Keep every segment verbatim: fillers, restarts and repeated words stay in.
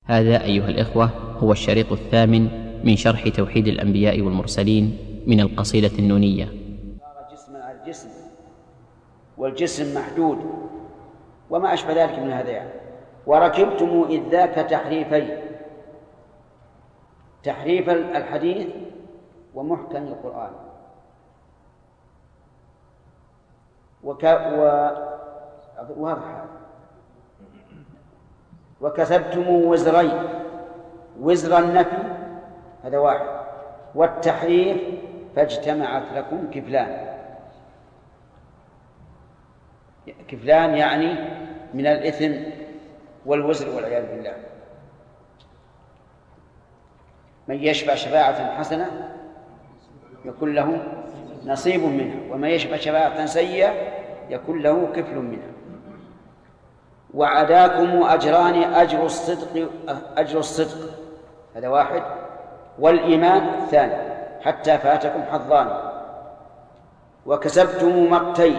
هذا أيها الإخوة هو الشريط الثامن من شرح توحيد الأنبياء والمرسلين من القصيدة النونية. جسما على الجسم والجسم محدود وما أشبه ذلك من هذا يعني. وركبتم إذ ذاك تحريفين، تحريف الحديث ومحكم القرآن. وك... و... واضح. وكسبتم وزرين، وزر النفي هذا واحد، والتحريف فاجتمعت لكم كفلان. كفلان يعني من الإثم والوزر والعياذ بالله. من يشفع شفاعة حسنة يكون له نصيب منها، ومن يشفع شفاعة سيئة يكون له كفل منها. وعداكم أجران، أجر الصدق أجر الصدق هذا واحد، والإيمان الثاني، حتى فاتكم حظان. وكسبتم مقتين،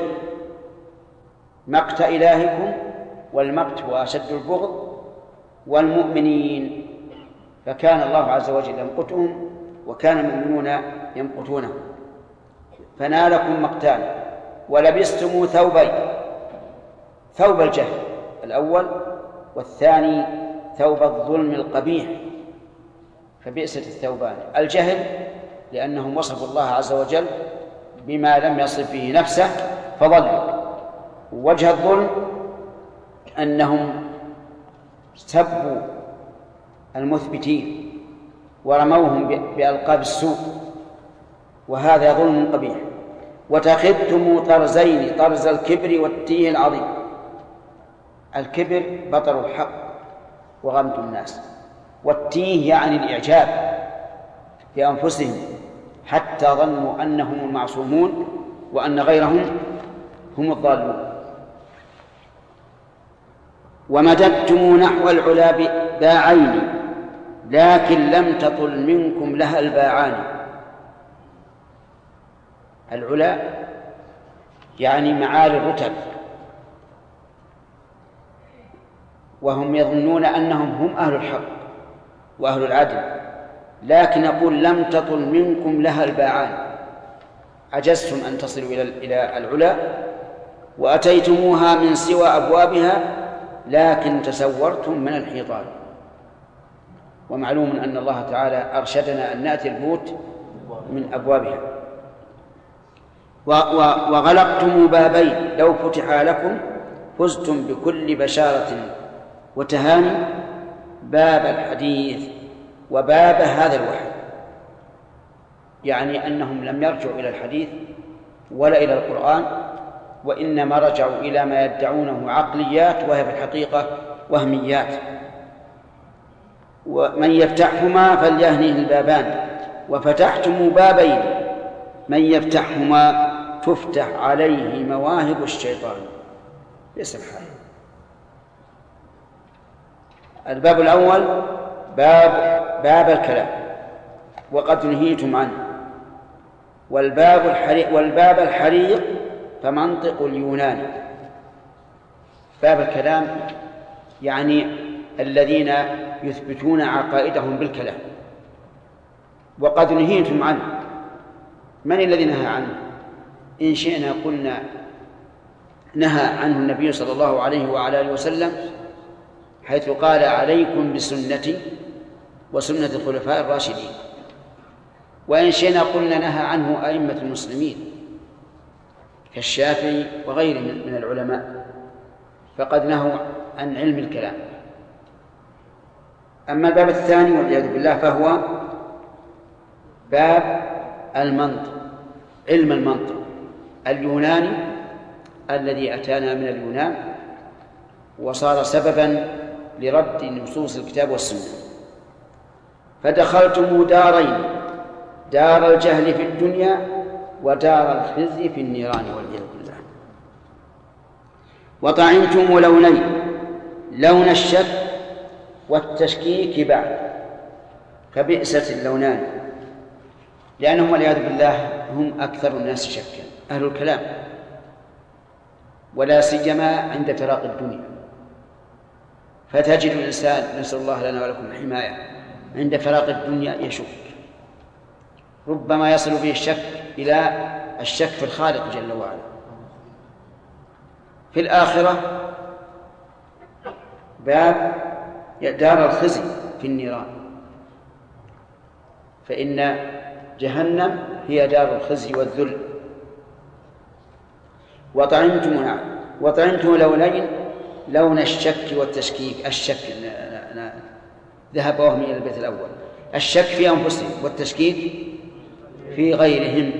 مقت إلهكم، والمقت هو أشد البغض، والمؤمنين، فكان الله عز وجل يمقتهم وكان المؤمنون يمقتونه، فنالكم مقتان. ولبستم ثوبين، ثوب الجهل الأول، والثاني ثوب الظلم القبيح، فبئست الثوبان. الجهل لأنهم وصفوا الله عز وجل بما لم يصف به نفسه فضلوا، ووجه الظلم أنهم سبوا المثبتين ورموهم بألقاب السوء، وهذا ظلم قبيح. وتخذتم طرزين، طرز الكبر والتيه العظيم. الكبر بطر الحق وغمط الناس، والتيه يعني الإعجاب في أنفسهم حتى ظنوا أنهم المعصومون وأن غيرهم هم الضالون. ومددتم نحو العلا باعين، لكن لم تطل منكم لها الباعان. العلا يعني معالي الرتب، وهم يظنون أنهم هم أهل الحق وأهل العدل، لكن أقول لم تطل منكم لها الباعان، عجزتم أن تصلوا إلى العلا وأتيتموها من سوى أبوابها، لكن تسورتم من الحيطان. ومعلوم أن الله تعالى أرشدنا أن نأتي البيوت من أبوابها. وغلقتم بابين، لو فتحا لكم فزتم بكل بشارة وتهاني، باب الحديث وباب هذا الوحي، يعني أنهم لم يرجعوا إلى الحديث ولا إلى القرآن، وإنما رجعوا إلى ما يدعونه عقليات وهي في الحقيقة وهميات. ومن يفتحهما فليهنه البابان، وفتحتم بابين، من يفتحهما تفتح عليه مواهب الشيطان. سبحانه. الباب الأول باب باب الكلام، وقد نهيتم عنه. والباب الحريق والباب الحريق فمنطق اليونان. باب الكلام يعني الذين يثبتون عقائدهم بالكلام، وقد نهيتم عنه. من الذي نهى عنه؟ إن شئنا قلنا نهى عنه النبي صلى الله عليه وعلى آله وسلم، حيث قال عليكم بسنتي وسنة الخلفاء الراشدين. وإن شئنا قلنا نهى عنه أئمة المسلمين كالشافعي وغيره من العلماء، فقد نهوا عن علم الكلام. أما الباب الثاني والعياذ بالله فهو باب المنطق، علم المنطق اليوناني الذي أتانا من اليونان وصار سببا لرد نصوص الكتاب والسنة. فدخلتم دارين، دار الجهل في الدنيا ودار الخزي في النيران والعياذ بالله. وطعمتم لونين، لون الشك والتشكيك بعد، فبئست اللونان، لأنهم والعياذ بالله هم أكثر الناس شكا، أهل الكلام، ولا سيما عند فراق الدنيا. فتجد الإنسان نسأل الله لنا ولكم الحماية عند فراغ الدنيا يشك، ربما يصل به الشك إلى الشك في الخالق جل وعلا. في الآخرة باب دار الخزي في النيران، فإن جهنم هي دار الخزي والذل. وطعمتم وطعمتم لونين، لون الشك والتشكيك. الشك ذهب وهم إلى البيت الأول، الشك في أنفسهم والتشكيك في غيرهم.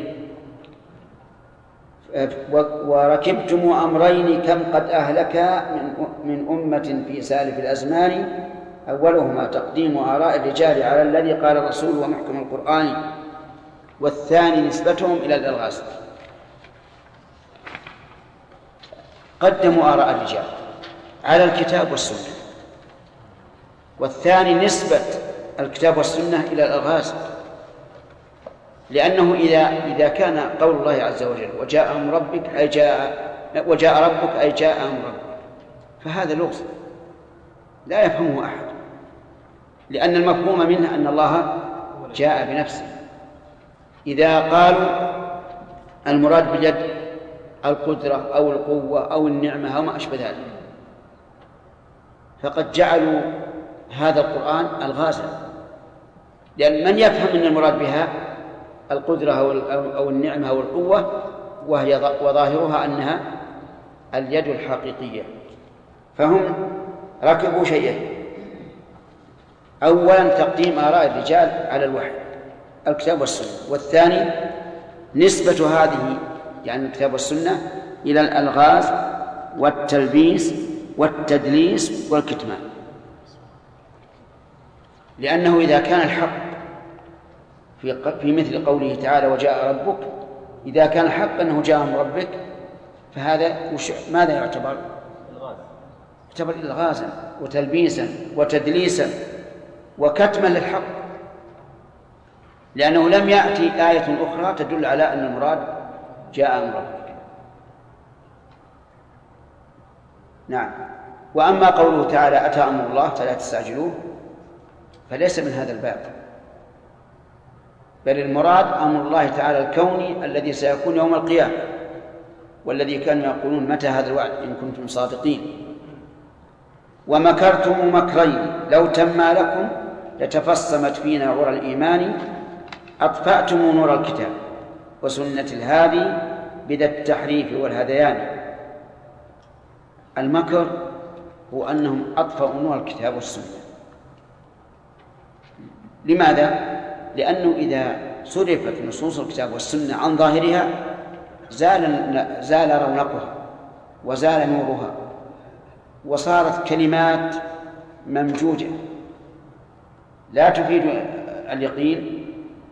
وركبتم أمرين كم قد أهلك من أمة في سالف الأزمان، أولهما تقديم آراء الرجال على الذي قال الرسول ومحكم القرآن، والثاني نسبتهم إلى الألغاز. قدموا آراء الرجال على الكتاب والسنة، والثاني نسبة الكتاب والسنة إلى الألغاز، لأنه إذا إذا كان قول الله عز وجل وجاء أمر ربك أي جاء وجاء ربك أي جاء أمر ربك، فهذا لغز لا يفهمه أحد، لأن المفهوم منه أن الله جاء بنفسه. إذا قالوا المراد باليد القدرة أو القوة أو النعمة أو ما أشبه ذلك، فقد جعلوا هذا القرآن ألغازا، لأن من يفهم أن المراد بها القدرة أو النعمة أو القوة وهي وظاهرها أنها اليد الحقيقية. فهم ركبوا شيئين: أولا تقديم آراء الرجال على الوحي الكتاب والسنة، والثاني نسبة هذه يعني الكتاب والسنة إلى الألغاز والتلبيس والتدليس والكتمان. لأنه إذا كان الحق في مثل قوله تعالى وجاء ربك، إذا كان الحق أنه جاء من ربك، فهذا ماذا يعتبر؟ يعتبر إلغازا وتلبيسا وتدليسا وكتما للحق، لأنه لم يأتي آية أخرى تدل على أن المراد جاء من ربك. نعم. وأما قوله تعالى أتى أمر الله فلا تستعجلوه، فليس من هذا الباب، بل المراد أمر الله تعالى الكوني الذي سيكون يوم القيامة، والذي كانوا يقولون متى هذا الوعد إن كنتم صادقين. ومكرتم مكرين لو تما لكم لتفصمت فينا عرى الإيمان، أطفأتم نور الكتاب وسنة الهادي بذا التحريف والهذيان. المكر هو أنهم أطفأوا نور الكتاب والسنة. لماذا؟ لأنه إذا صرفت نصوص الكتاب والسنة عن ظاهرها زال زال رونقها وزال نورها، وصارت كلمات ممجوجة لا تفيد اليقين.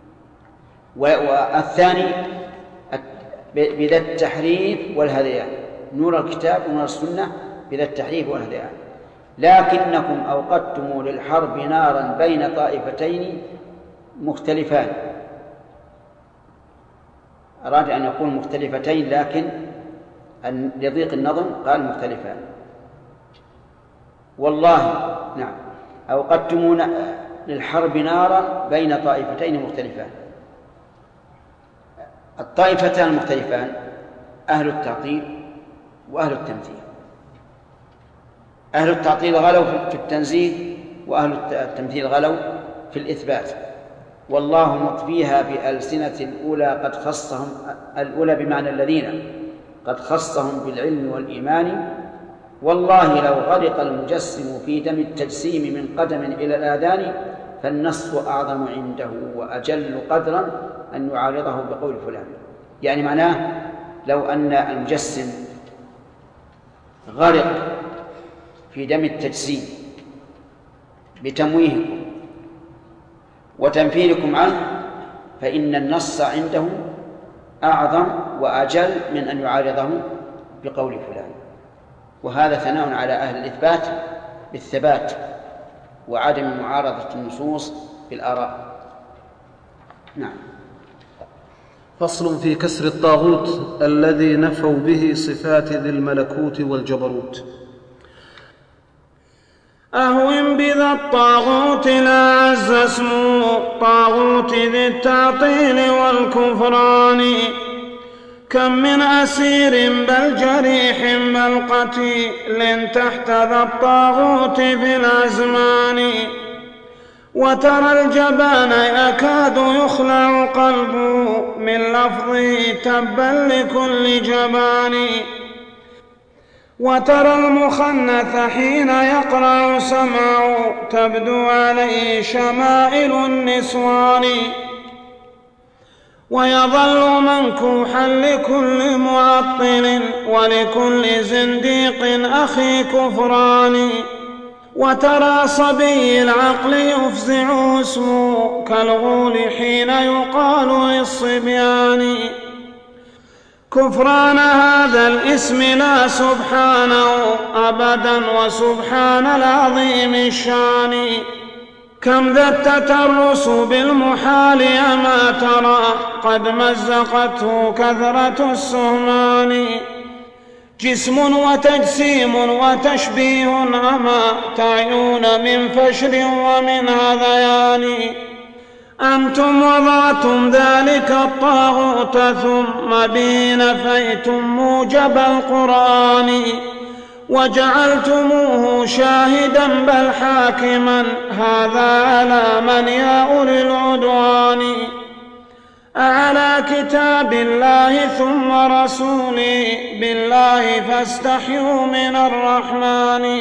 والثاني بذا التحريف والهذيان، نور الكتاب ونور السنة بذا التحريف والهذيان. لكنكم أوقدتم للحرب نارا بين طائفتين مختلفان. أراد أن يقول مختلفتين، لكن لضيق النظم قال مختلفان. والله نعم أوقدتم للحرب نارا بين طائفتين مختلفان. الطائفتان المختلفان أهل التعطيل وأهل التمثيل. أهل التعطيل غلوا في التنزيه، وأهل التمثيل غلوا في الإثبات. والله مطفيها بألسنة الأولى قد خصهم، الأولى بمعنى الذين قد خصهم بالعلم والإيمان. والله لو غرق المجسم في دم التجسيم من قدم إلى الآذان، فالنص أعظم عنده وأجل قدرا أن يعارضه بقول فلان. يعني معناه لو أن المجسم غرق في دم التجسيم بتمويهكم وتنفيركم عنه، فإن النص عنده أعظم وأجل من أن يعارضه بقول فلان. وهذا ثناء على أهل الإثبات بالثبات وعدم معارضة النصوص بالآراء. نعم. فصل في كسر الطاغوت الذي نفوا به صفات ذي الملكوت والجبروت. أهون بذا الطاغوت لا عز اسم طاغوت ذي التعطيل والكفران. كم من أسير بل جريح بل قتيل تحت ذا الطاغوت في الأزمان. وترى الجبان يكاد يخلع قلبه من لفظه تبا لكل جبان. وترى المخنث حين يقرع سمعه تبدو عليه شمائل النسوان. ويظل منكوحا لكل معطل ولكل زنديق أخي كفران. وترى صبي العقل يفزع اسمه كالغول حين يقال للصبيان. كفران هذا الاسم لا سبحانه أبدا وسبحان العظيم الشان. كم ذا التترس بالمحال أما ترى قد مزقته كثرة السهمان. جسم وتجسيم وتشبيه أما تعيون من فشر ومن هذيان. أنتم وضعتم ذلك الطاغوت ثم به نفيتم موجب القرآن. وجعلتموه شاهدا بل حاكما هذا على من يا أولي العدوان. أعلى كتاب الله ثم رسوله بالله فاستحيوا من الرحمن.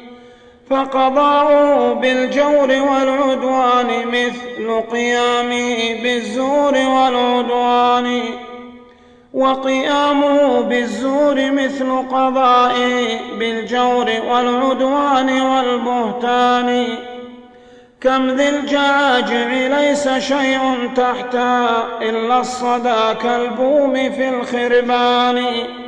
فقضاؤه بالجور والعدوان مثل قيامه بالزور والعدوان. وقيامه بالزور مثل قضائه بالجور والعدوان والبهتان. كم ذي الجعاجع ليس شيء تحتها إلا الصدى كالبوم في الخربان.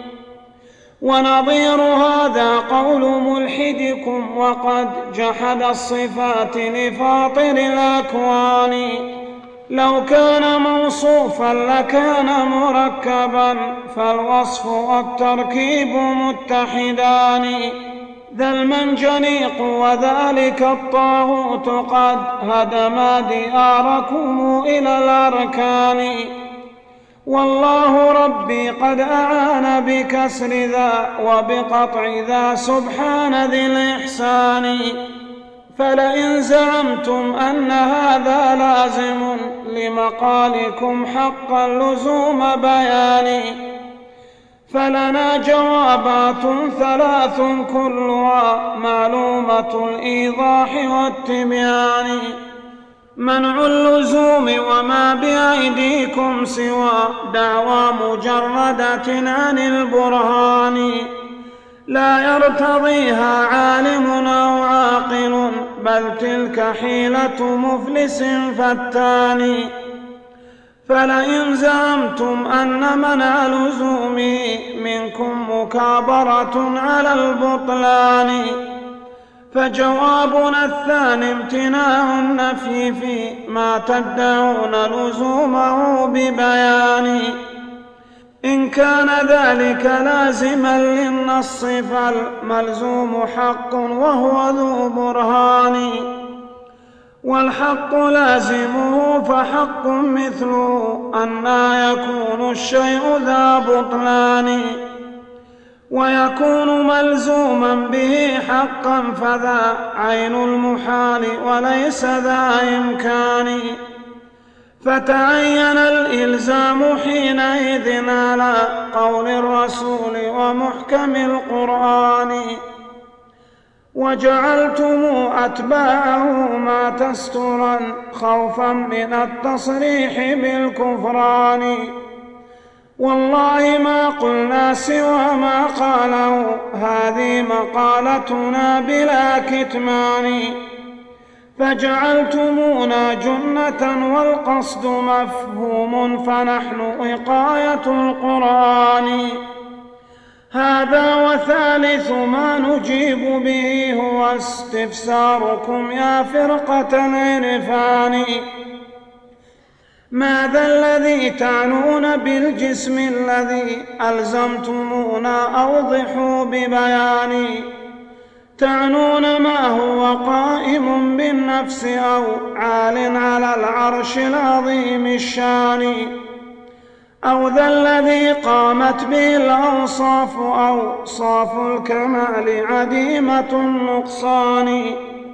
ونظير هذا قول ملحدكم وقد جحد الصفات لفاطر الأكوان. لو كان موصوفا لكان مركبا فالوصف والتركيب متحدان. ذا المنجنيق وذلك الطاغوت قد هدم دياركم إلى الأركان. والله ربي قد أعان بكسر ذا وبقطع ذا سبحان ذي الإحسان. فلئن زعمتم أن هذا لازم لمقالكم حقا لزوم بيان فلنا جوابات ثلاث كلها معلومة الإيضاح والتبيان. منع اللزوم وما بأيديكم سوى دعوى مجردة عن البرهان لا يرتضيها عالم أو عاقل بل تلك حيلة مفلس فتان. فلئن زعمتم أن منع لزومه منكم مكابرة على البطلان فجوابنا الثاني امتناع النفي في ما تدعون لزومه ببيان. إن كان ذلك لازما للنص فالملزوم حق وهو ذو برهان والحق لازمه فحق مثله أن يكون الشيء ذا بطلان ويكون ملزوما به حقا فذا عين المحال وليس ذا إمكان. فتعين الإلزام حينئذ على قول الرسول ومحكم القرآن وجعلتم أتباعه ما تسترا خوفا من التصريح بالكفران. والله ما قلنا سوى ما قاله هذه مقالتنا بلا كتمان فجعلتمونا جنة والقصد مفهوم فنحن وقاية القرآن. هذا وثالث ما نجيب به هو استفساركم يا فرقة العرفان ماذا الذي تعنون بالجسم الذي ألزمتمونا أوضحوا ببيان. تعنون ما هو قائم بالنفس أو عال على العرش العظيم الشان، أو ذا الذي قامت به الأوصاف أوصاف الكمال عديمة النقصان،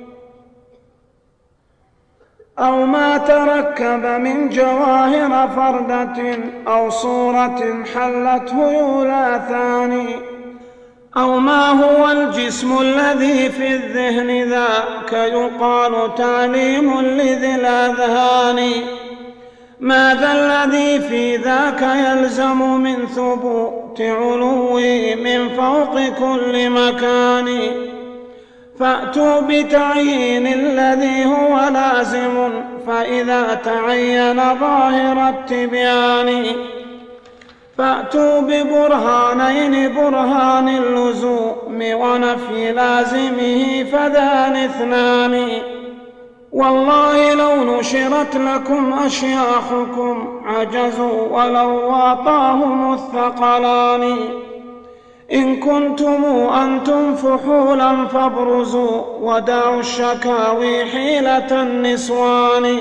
أو ما تركب من جواهر فردة أو صورة حلته يولاثان، أو ما هو الجسم الذي في الذهن ذاك يقال تعليم لذي الأذهان، ماذا الذي في ذاك يلزم من ثبوت علوه من فوق كل مكان، فأتوا بتعيين الذي هو لازم فإذا تعين ظاهر التبيان، فأتوا ببرهانين برهان اللزوم ونفي لازمه فذان اثنان، والله لو نشرت لكم أشياخكم عجزوا ولو واطاهم الثقلان، إن كنتم أنتم فحولا فابرزوا ودعوا الشكاوي حيلة النسوان،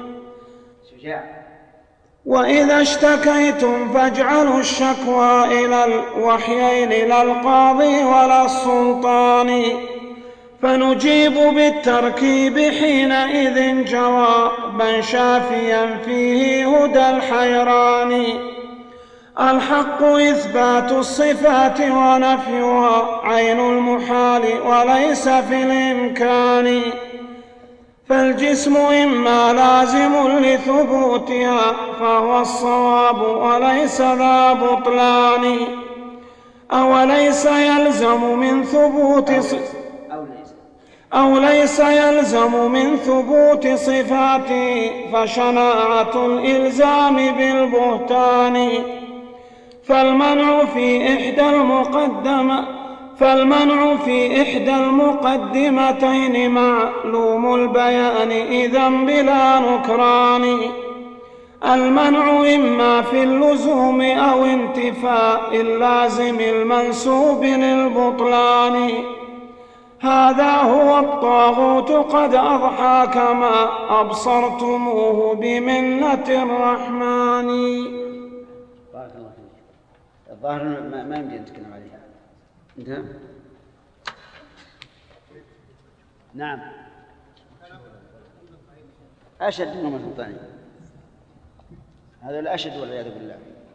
وإذا اشتكيتم فاجعلوا الشكوى إلى الوحيين لا القاضي ولا السلطان، فنجيب بالتركيب حينئذ جوابا شافيا فيه هدى الحيران، الحق إثبات الصفات ونفيها عين المحال وليس في الإمكان، فالجسم إما لازم لثبوتها فهو الصواب وليس ذا بطلان، أوليس يلزم من ثبوت أو ليس يلزم من ثبوت صفاته فشناعة الإلزام بالبهتان، فالمنع في إحدى المقدمة فالمنع في إحدى المقدمتين معلوم البيان إذن بلا نكران، المنع إما في اللزوم أو انتفاء اللازم المنسوب للبطلان، هذا هو الطاغوت قد أضحى كما أبصرتموه بمنة الرحمن. بارك الله فيك. الظاهر ما, ما يمكن نتكلم عليها. انتهى؟ نعم. أشد منهم السلطاني، هذا الأشد والعياذ بالله.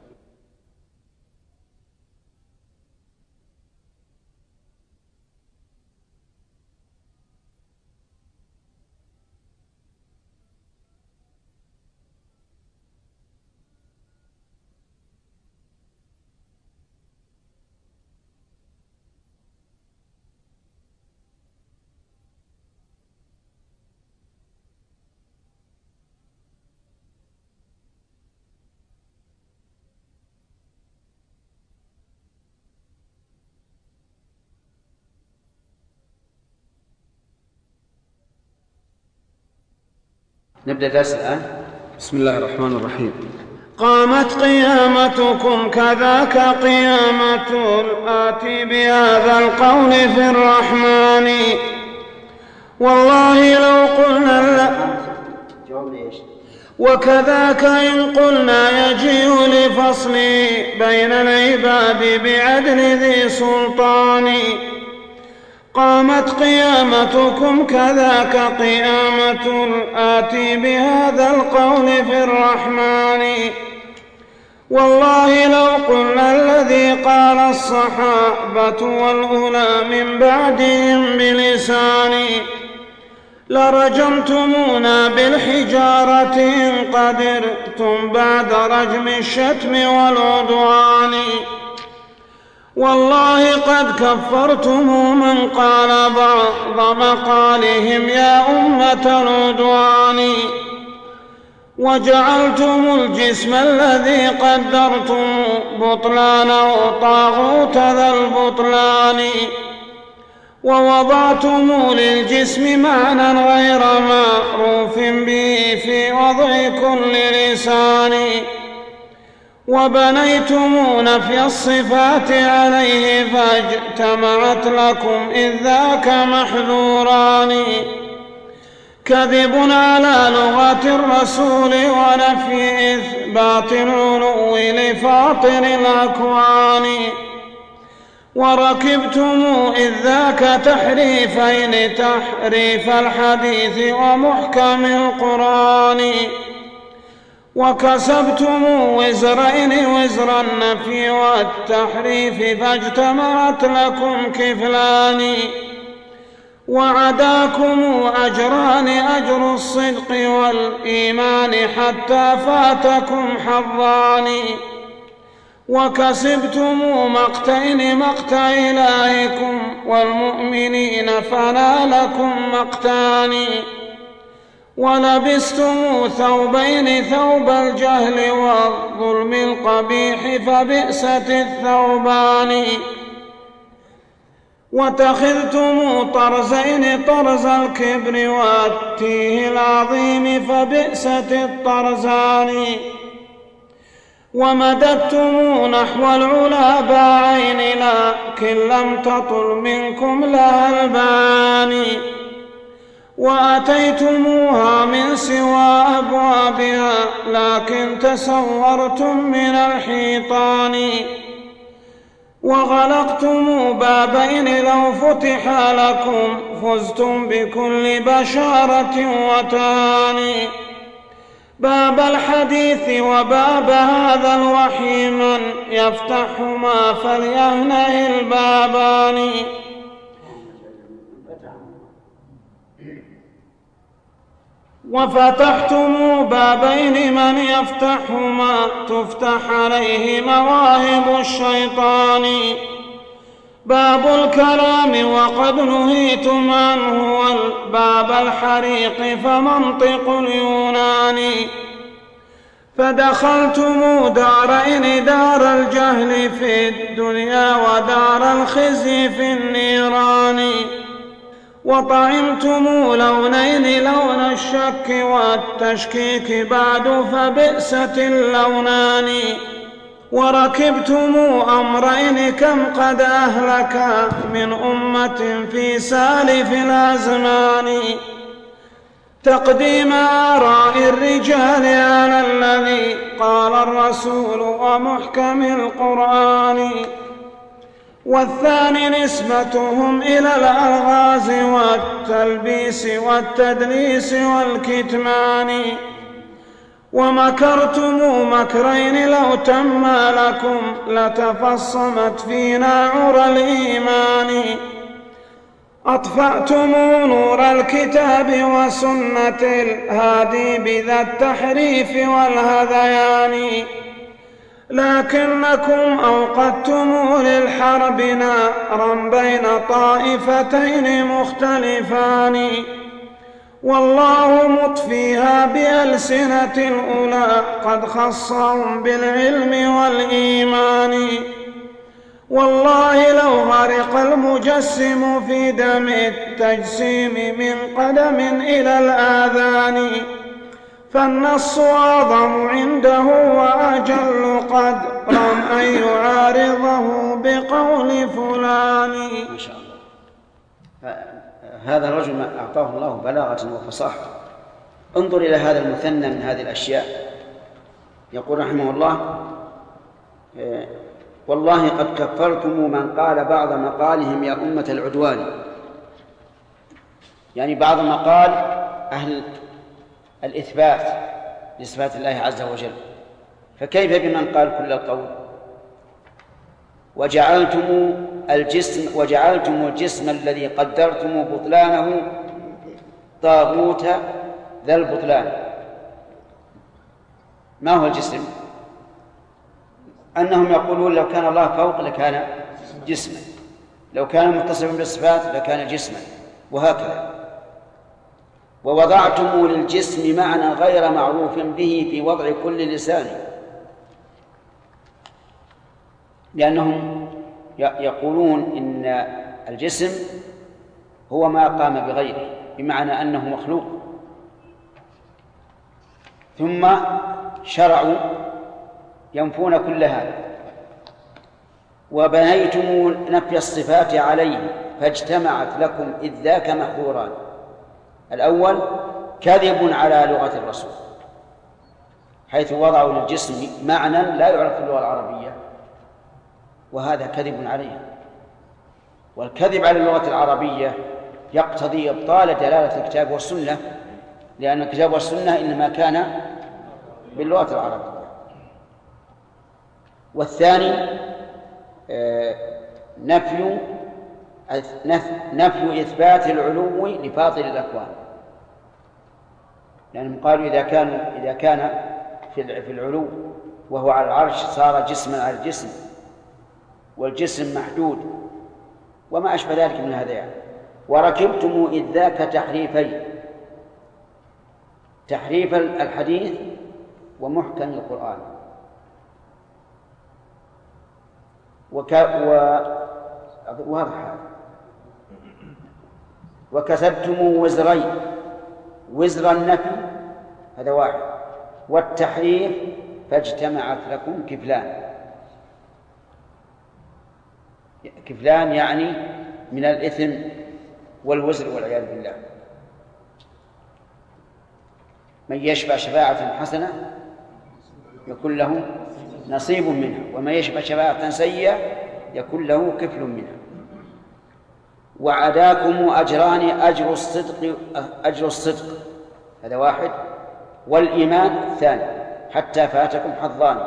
نبدأ درس الآن. بسم الله الرحمن الرحيم. قامت قيامتكم كذاك قيامة الآتي بهذا القول في الرحمن، والله لو قلنا لا وكذاك إن قلنا يجيء لفصل بين العباد بعدل ذي سلطان، قامت قيامتكم كذاك قيامة الآتي بهذا القول في الرحمن، والله لو قلنا الذي قال الصحابة والأولى من بعدهم بلسان، لرجمتمونا بالحجارة إن قدرتم بعد رجم الشتم والعدوان، والله قد كفرتم من قال بعض مقالهم يا أمة العدوان، وجعلتم الجسم الذي قدرتم بطلانه طاغوت ذا البطلان، ووضعتم للجسم معنى غير معروف به في وضع كل لسان، وبنيتم نفي الصفات عليه فاجتمعت لكم إذ ذاك محذوران. كذب على لغة الرسول ونفي إثبات العلو لفاطر الأكوان. وركبتم إذ ذاك تحريفين تحريف الحديث ومحكم القرآن. وكسبتم وزرين وزر النفي والتحريف فاجتمعت لكم كفلان. وعداكم أجران أجر الصدق والإيمان حتى فاتكم حظان. وكسبتم مقتين مقت إلهكم والمؤمنين فنالكم مقتان. ولبستم ثوبين ثوب الجهل والظلم القبيح فبئست الثوبان. واتخذتم طرزين طرز الكبر والتيه العظيم فبئست الطرزان. ومددتم نحو العلا باعين لكن لم تطل منكم لها البان. وأتيتموها من سوى أبوابها لكن تسورتم من الحيطان. وغلقتم بابين لو فتح لكم فزتم بكل بشارة وتان. باب الحديث وباب هذا الوحي من يفتحهما فليهنئ البابان. وفتحتم بابين من يفتحهما تفتح عليه مواهب الشيطان. باب الكلام وقد نهيتم عنه والباب الحريق فمنطق اليونان. فدخلتم دارين دار الجهل في الدنيا ودار الخزي في النيران. وطعمتم لونين لون الشك والتشكيك بعد فبئست اللونان. وركبتم أمرين كم قد أهلك من أمة في سالف الأزمان. تقديم آراء الرجال على الذي قال الرسول ومحكم القرآن. والثاني نسبتهم إلى الألغاز والتلبيس والتدليس والكتمان. ومكرتم مكرين لو تم لكم لتفصمت فينا عرى الإيمان. أطفأتم نور الكتاب وسنة الهادي بذا التحريف والهذيان. لكنكم أوقدتم للحرب نارا بين طائفتين مختلفان. والله مطفيها بألسنة الأولى قد خصهم بالعلم والإيمان. والله لو غرق المجسم في دم التجسيم من قدم إلى الآذان فالنص أعظم عنده وأجل قدرا أن يعارضه بقول فلان. ما شاء الله. هذا الرجل أعطاه الله بلاغة وفصاحة. انظر إلى هذا المثنى من هذه الأشياء. يقول رحمه الله: والله قد كفرتم من قال بعض مقالهم يا أمة العدوان. يعني بعض مقال أهل الإثبات لصفات الله عز وجل، فكيف بمن قال كل القول؟ وجعلتم الجسم وجعلتم الجسم الذي قدرتم بطلانه طاغوت ذا البطلان. ما هو الجسم؟ أنهم يقولون لو كان الله فوق لكان جسما، لو كان متصفا بالصفات لكان جسما، وهكذا. ووضعتم للجسم معنى غير معروف به في وضع كل لسان، لأنهم يقولون إن الجسم هو ما قام بغيره، بمعنى أنه مخلوق. ثم شرعوا ينفون كل هذا. وبنيتم نفي الصفات عليه فاجتمعت لكم إذ ذاك محظوران. الأول كذب على لغة الرسول، حيث وضعوا للجسم معنى لا يعرف في اللغة العربية، وهذا كذب عليه. والكذب على اللغة العربية يقتضي إبطال دلالة الكتاب والسنة، لأن الكتاب والسنة إنما كان باللغة العربية. والثاني نفي نفي إثبات العلو لفاضل الأكوان، لأنهم قالوا إذا كان إذا كان في العلو وهو على العرش صار جسما على الجسم، والجسم محدود وما أشبه ذلك من هذا. يعني وركبتم إذ ذاك تحريفين، تحريف الحديث ومحكم القرآن. وك... و... واضح. وكسبتم وزرين، وزر النفي هذا واحد، والتحريف فاجتمعت لكم كفلان. كفلان يعني من الإثم والوزر والعياذ بالله. من يشفع شفاعة حسنة يكون له نصيب منها، ومن يشفع شفاعة سيئة يكون له كفل منها. وعداكم أجران، أجر الصدق أجر الصدق هذا واحد، والإيمان الثاني، حتى فاتكم حظان.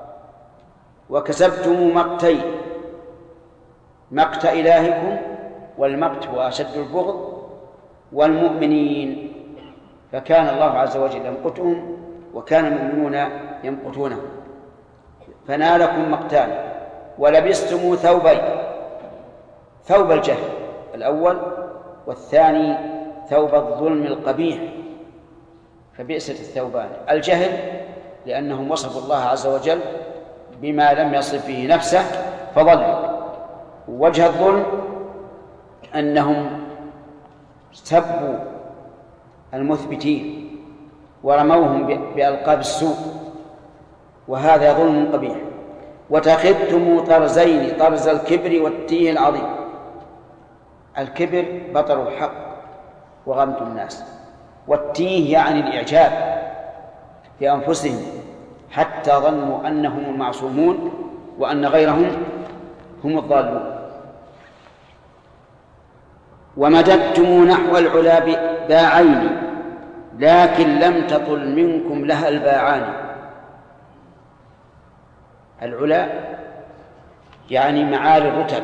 وكسبتم مقتين، مقت إلهكم، والمقت هو أشد البغض، والمؤمنين، فكان الله عز وجل يمقتهم وكان المؤمنون يمقتونه، فنالكم مقتان. ولبستم ثوبين، ثوب الجهل الأول، والثاني ثوب الظلم القبيح، فبئست الثوبان. الجهل لأنهم وصفوا الله عز وجل بما لم يصف به نفسه فضلوا. وجه الظلم أنهم سبوا المثبتين ورموهم بألقاب السوء، وهذا ظلم قبيح. وتخذتم طرزين، طرز الكبر والتيه العظيم. الكبر بطر الحق وغمط الناس، والتيه يعني الإعجاب في أنفسهم حتى ظنوا أنهم المعصومون وأن غيرهم هم الضالون. ومددتم نحو العلا باعين لكن لم تطل منكم لها الباعان. العلا يعني معالي الرتب،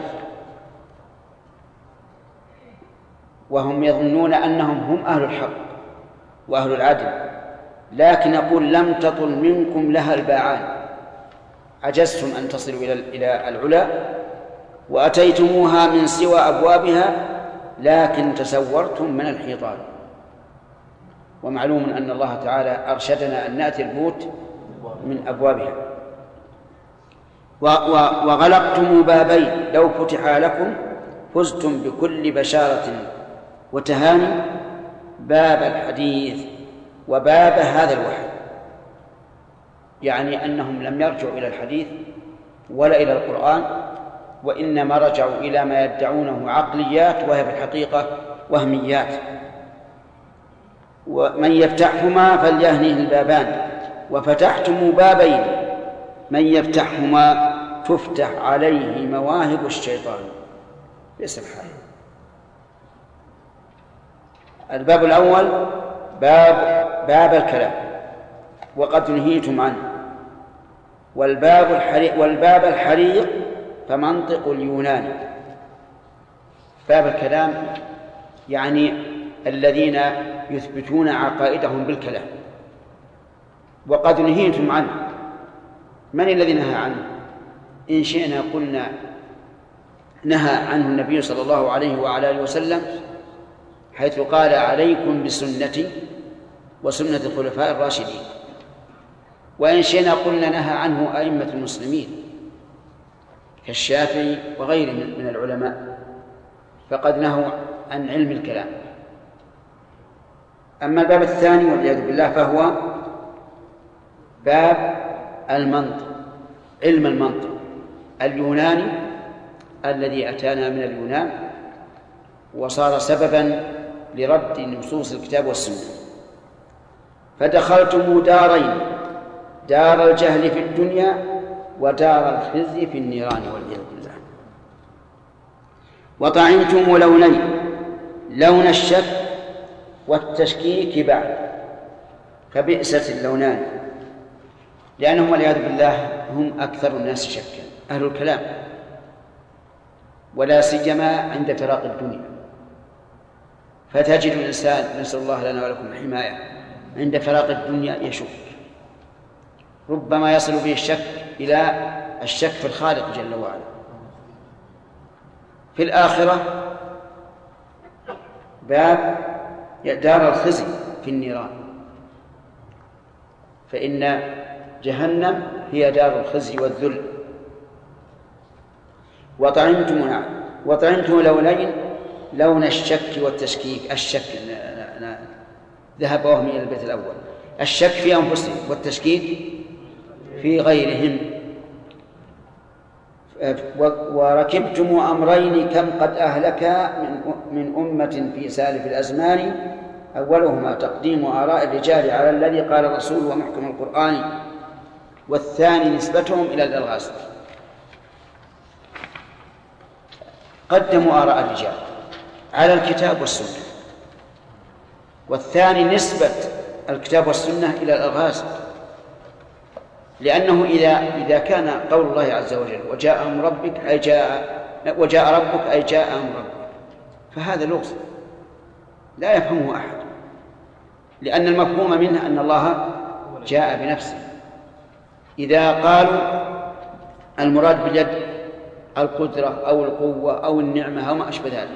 وهم يظنون أنهم هم أهل الحق وأهل العدل، لكن أقول لم تطل منكم لها الباعان، عجزتم أن تصلوا إلى العلا وأتيتموها من سوى أبوابها، لكن تسورتم من الحيطان. ومعلوم أن الله تعالى أرشدنا أن نأتي البيوت من أبوابها. وغلقتم بابين لو فتحا لكم فزتم بكل بشارة وتهاني، باب الحديث وباب هذا الوحي، يعني أنهم لم يرجعوا إلى الحديث ولا إلى القرآن، وإنما رجعوا إلى ما يدعونه عقليات وهي بالحقيقة وهميات. ومن يفتحهما فليهنه البابان، وفتحتم بابين من يفتحهما تفتح عليه مواهب الشيطان. بئس الحال. الباب الأول باب باب الكلام وقد نهيتم عنه. والباب الحريق والباب الحريق فمنطق اليونان. باب الكلام يعني الذين يثبتون عقائدهم بالكلام. وقد نهيتم عنه. من الذي نهى عنه؟ إن شئنا قلنا نهى عنه النبي صلى الله عليه وعلى آله وسلم، حيث قال عليكم بسنتي وسنة الخلفاء الراشدين. وإن شئنا قلنا نهى عنه أئمة المسلمين كالشافعي وغيره من العلماء، فقد نهوا عن علم الكلام. أما الباب الثاني والعياذ بالله فهو باب المنطق. علم المنطق اليوناني الذي أتانا من اليونان وصار سببا لرد نصوص الكتاب والسنة. فدخلتم دارين، دار الجهل في الدنيا ودار الخزي في النيران والعياذ بالله. وطعمتم لونين، لون الشك والتشكيك بعد، فبئست اللونان، لأنهم والعياذ بالله هم أكثر الناس شكا، أهل الكلام، ولا سيما عند فراق الدنيا. فتجد الإنسان، نسأل الله لنا ولكم الحماية، عند فراق الدنيا يشك، ربما يصل به الشك إلى الشك في الخالق جل وعلا. في الآخرة باب دار الخزي في النيران، فإن جهنم هي دار الخزي والذل. وطعمتم وطعمتم لونين، لون الشك والتشكيك. الشك ذهب وهم إلى البيت الأول، الشك في أنفسهم والتشكيك في غيرهم. وركبتم أمرين كم قد أهلك من أمة في سالف الأزمان، أولهما تقديم آراء الرجال على الذي قال الرسول ومحكم القرآن، والثاني نسبتهم إلى الألغاز. قدموا آراء الرجال على الكتاب والسنة، والثاني نسبة الكتاب والسنة إلى الألغاز، لأنه إذا إذا كان قول الله عز وجل وجاء أمر ربك أي جاء وجاء ربك أي جاء أمر ربك، فهذا لغز لا يفهمه أحد، لأن المفهوم منه أن الله جاء بنفسه. إذا قالوا المراد باليد القدرة أو القوة أو النعمة أو ما أشبه ذلك،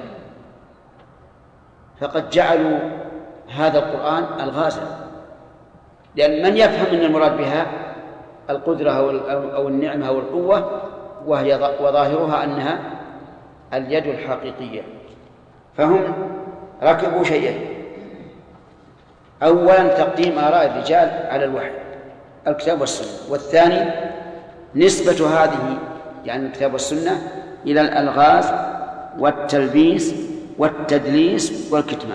فقد جعلوا هذا القرآن ألغازا، لأن من يفهم أن المراد بها القدرة أو النعمة أو القوة وهي وظاهرها أنها اليد الحقيقية، فهم ركبوا شيئين: أولا تقديم آراء الرجال على الوحي الكتاب والسنة، والثاني نسبة هذه يعني الكتاب والسنة إلى الألغاز والتلبيس والتدليس والكتمان.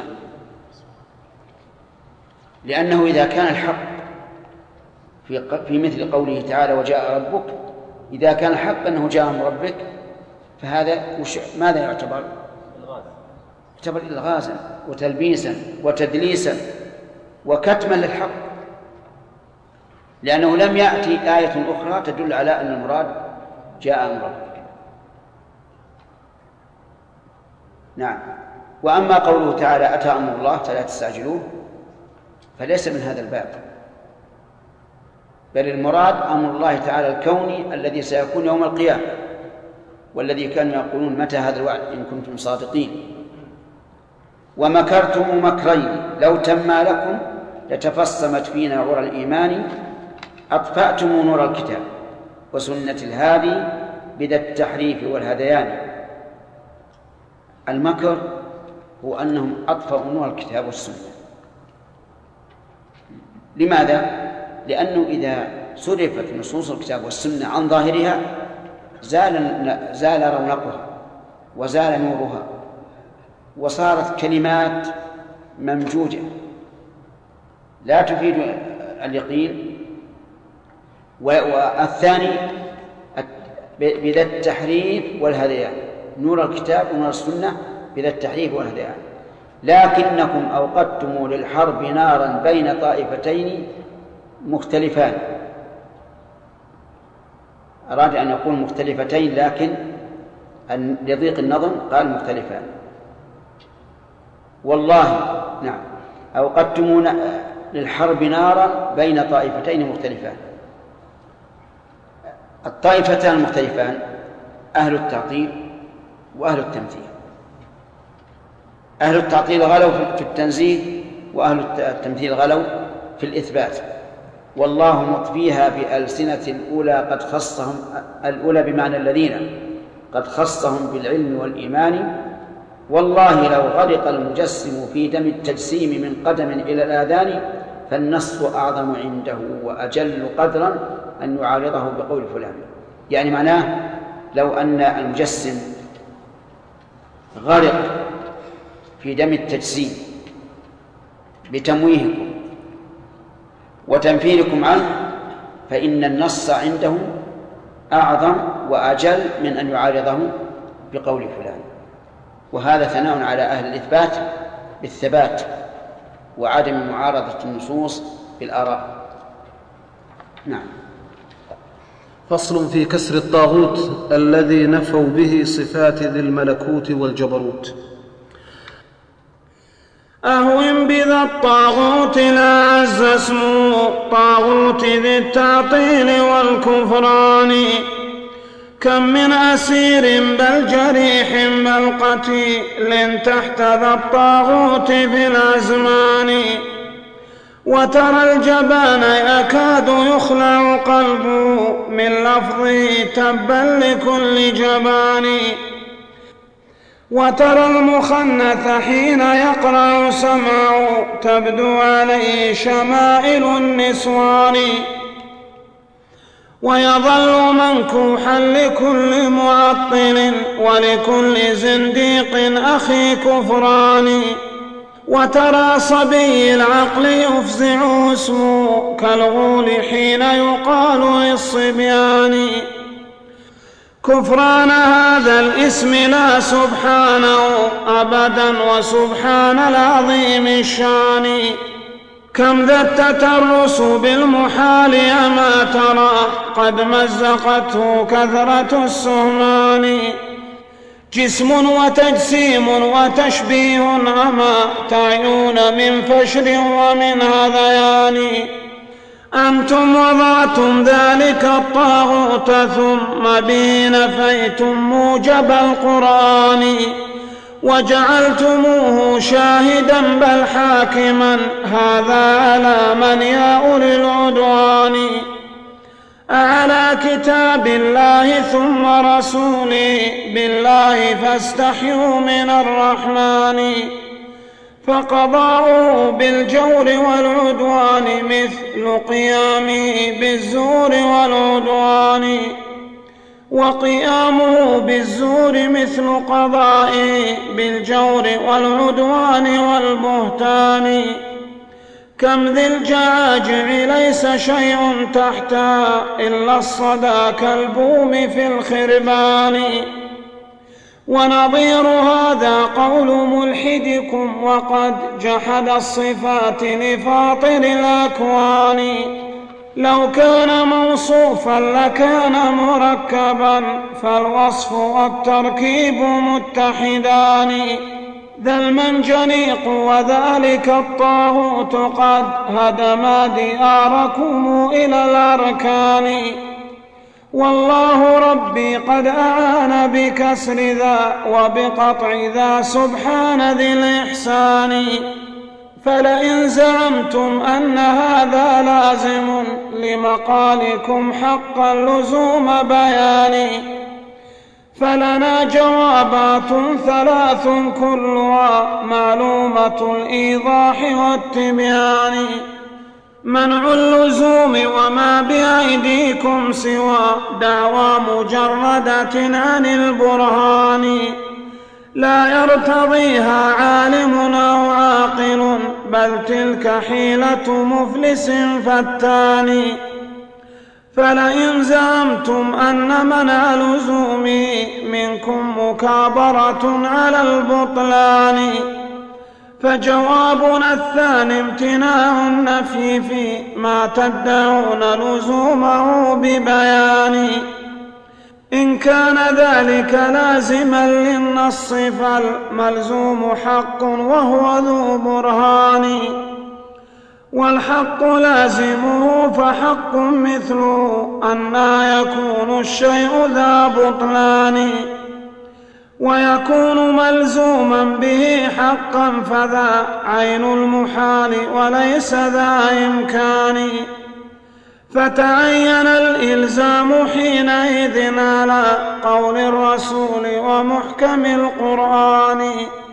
لأنه إذا كان الحق في مثل قوله تعالى وجاء ربك، إذا كان الحق أنه جاء من ربك، فهذا ماذا يعتبر؟ يعتبر إلغازا وتلبيسا وتدليسا وكتما للحق، لأنه لم يأتي آية أخرى تدل على أن المراد جاء من ربك. نعم. وأما قوله تعالى أتى أمر الله فلا تستعجلوه، فليس من هذا الباب، بل المراد أمر الله تعالى الكوني الذي سيكون يوم القيامة، والذي كانوا يقولون متى هذا الوعد إن كنتم صادقين. ومكرتم مكرين لو تما لكم لتفصمت فينا غرى الإيمان، أطفأتم نور الكتاب وسنة الهادي بذا التحريف والهذيان. المكر هو أنهم أطفأوا نور الكتاب والسنة. لماذا؟ لأنه إذا صرفت نصوص الكتاب والسنة عن ظاهرها زال زال رونقها وزال نورها، وصارت كلمات ممجوجة لا تفيد اليقين. والثاني بذا التحريف والهذيان، نور الكتاب ونور السنة بذا التحريف والهذيان. لكنكم أوقدتم للحرب نارا بين طائفتين مختلفان. أراد أن يقول مختلفتين، لكن لضيق النظم قال مختلفان. والله نعم أوقدتم للحرب نارا بين طائفتين مختلفان. الطائفتان المختلفان أهل التعطيل وأهل التمثيل. أهل التعطيل غلوا في التنزيه، وأهل التمثيل غلوا في الإثبات. والله مطفيها بألسنة الأولى قد خصهم، الأولى بمعنى الذين قد خصهم بالعلم والإيمان. والله لو غرق المجسم في دم التجسيم من قدم إلى الآذان، فالنص أعظم عنده وأجل قدرا أن يعارضه بقول فلان. يعني معناه لو أن المجسم غرق في دم التجسيم بتمويهكم وتنفيركم عنه فإن النص عنده أعظم وأجل من أن يعارضه بقول فلان. وهذا ثناء على أهل الإثبات بالثبات وعدم معارضة النصوص بالآراء. نعم. فصل في كسر الطاغوت الذي نفوا به صفات ذي الملكوت والجبروت. أهون بذا الطاغوت لا عز اسمه طاغوت ذي التعطيل والكفران. كم من أسير بل جريح بل قتيل تحت ذا الطاغوت في الأزمان. وترى الجبان يكاد يخلع قلبه من لفظه تبا لكل جبان. وترى المخنث حين يقرأ سمعه تبدو عليه شمائل النسوان. ويظل منكوحا لكل معطل ولكل زنديق أخي كفران. وترى صبي العقل يفزع اسمه كالغول حين يقال للصبيان. كفران هذا الاسم لا سبحانه أبدا وسبحان العظيم الشان. كم ذا التترس بالمحال أما ترى قد مزقته كثرة السهمان. جسم وتجسيم وتشبيه أما تعيون من فشر ومن هذيان. أنتم وضعتم ذلك الطاغوت ثم به نفيتم موجب القرآن. وجعلتموه شاهدا بل حاكما هذا على من يا أولي العدوان. أعلى كتاب الله ثم رسوله بالله فاستحيوا من الرحمن. فقضاؤه بالجور والعدوان مثل قيامه بالزور والعدوان. وقيامه بالزور مثل قضائه بالجور والعدوان والبهتان. كم ذي الجعاجع ليس شيء تحتها إلا الصدى كالبوم في الخربان. ونظير هذا قول ملحدكم وقد جحد الصفات لفاطر الأكوان. لو كان موصوفا لكان مركبا فالوصف والتركيب متحدان. ذا المنجنيق وذلك الطاغوت قد هدم دياركم إلى الأركان. والله ربي قد أعان بكسر ذا وبقطع ذا سبحان ذي الإحسان. فلئن زعمتم أن هذا لازم لمقالكم حقا لزوم بيان فلنا جوابات ثلاث كلها معلومة الإيضاح والتبيان. منع اللزوم وما بأيديكم سوى دعوى مجردة عن البرهان لا يرتضيها عالم أو عاقل بل تلك حيلة مفلس فتان. فلئن زعمتم أن منع لزوم منكم مكابرة على البطلان فجوابنا الثاني امتناع النفي فيما تدعون لزومه ببيان. إن كان ذلك لازما للنص فالملزوم حق وهو ذو برهان والحق لازمه فحق مثله أن يكون الشيء ذا بطلان ويكون ملزوما به حقا فذا عين المحال وليس ذا إمكان. فتعين الإلزام حينئذ على قول الرسول ومحكم القرآن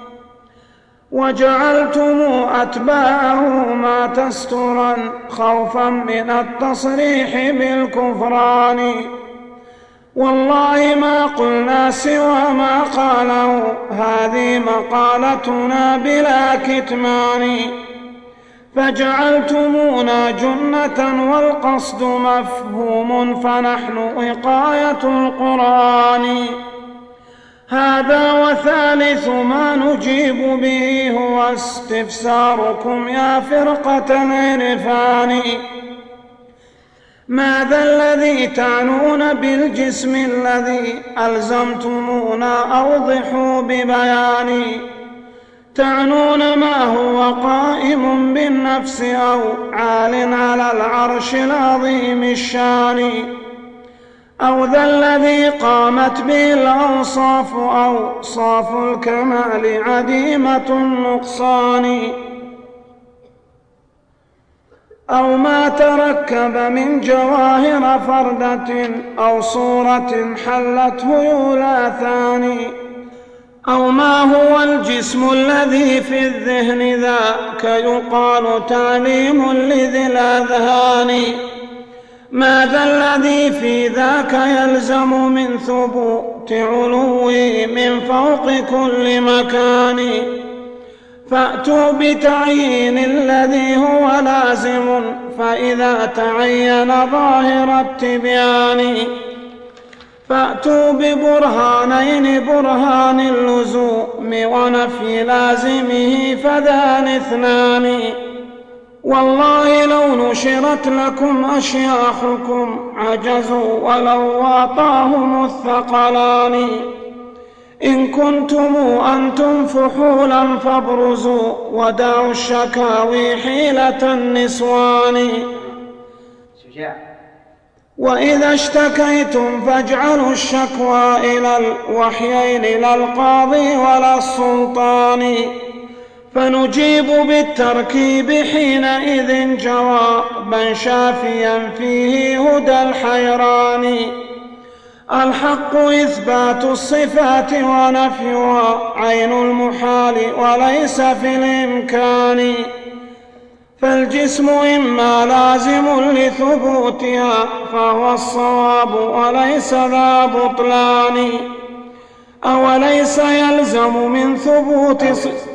وجعلتم أتباعه ما تسترا خوفا من التصريح بالكفران والله ما قلنا سوى ما قاله، هذه مقالتنا بلا كتمان. فجعلتمونا جنة والقصد مفهوم، فنحن وقاية القرآن. هذا وثالث ما نجيب به هو استفساركم يا فرقة العرفان. ماذا الذي تعنون بالجسم الذي ألزمتمونا؟ أوضحوا ببيان. تعنون ما هو قائم بالنفس أو عال على العرش العظيم الشان، أو ذا الذي قامت به الأوصاف أوصاف الكمال عديمة النقصان، أو ما تركب من جواهر فردة أو صورة حلته يولاثان، أو ما هو الجسم الذي في الذهن ذاك يقال تعليم لذي الأذهان. ماذا الذي في ذاك يلزم من ثبوت علوه من فوق كل مكان. فأتوا بتعيين الذي هو لازم، فإذا تعين ظاهر التبيان. فأتوا ببرهانين، برهان اللزوم ونفي لازمه، فذان اثنان. والله لو نشرت لكم أشياخكم عجزوا ولو واطاهم الثقلان. إن كنتم أنتم فحولا فابرزوا ودعوا الشكاوي حيلة النسوان. وإذا اشتكيتم فاجعلوا الشكوى إلى الوحيين لا القاضي ولا السلطان. فنجيب بالتركيب حينئذ جوابا شافيا فيه هدى الحيران. الحق إثبات الصفات ونفيها عين المحال وليس في الإمكان. فالجسم إما لازم لثبوتها فهو الصواب وليس ذا بطلان. أوليس يلزم من ثبوت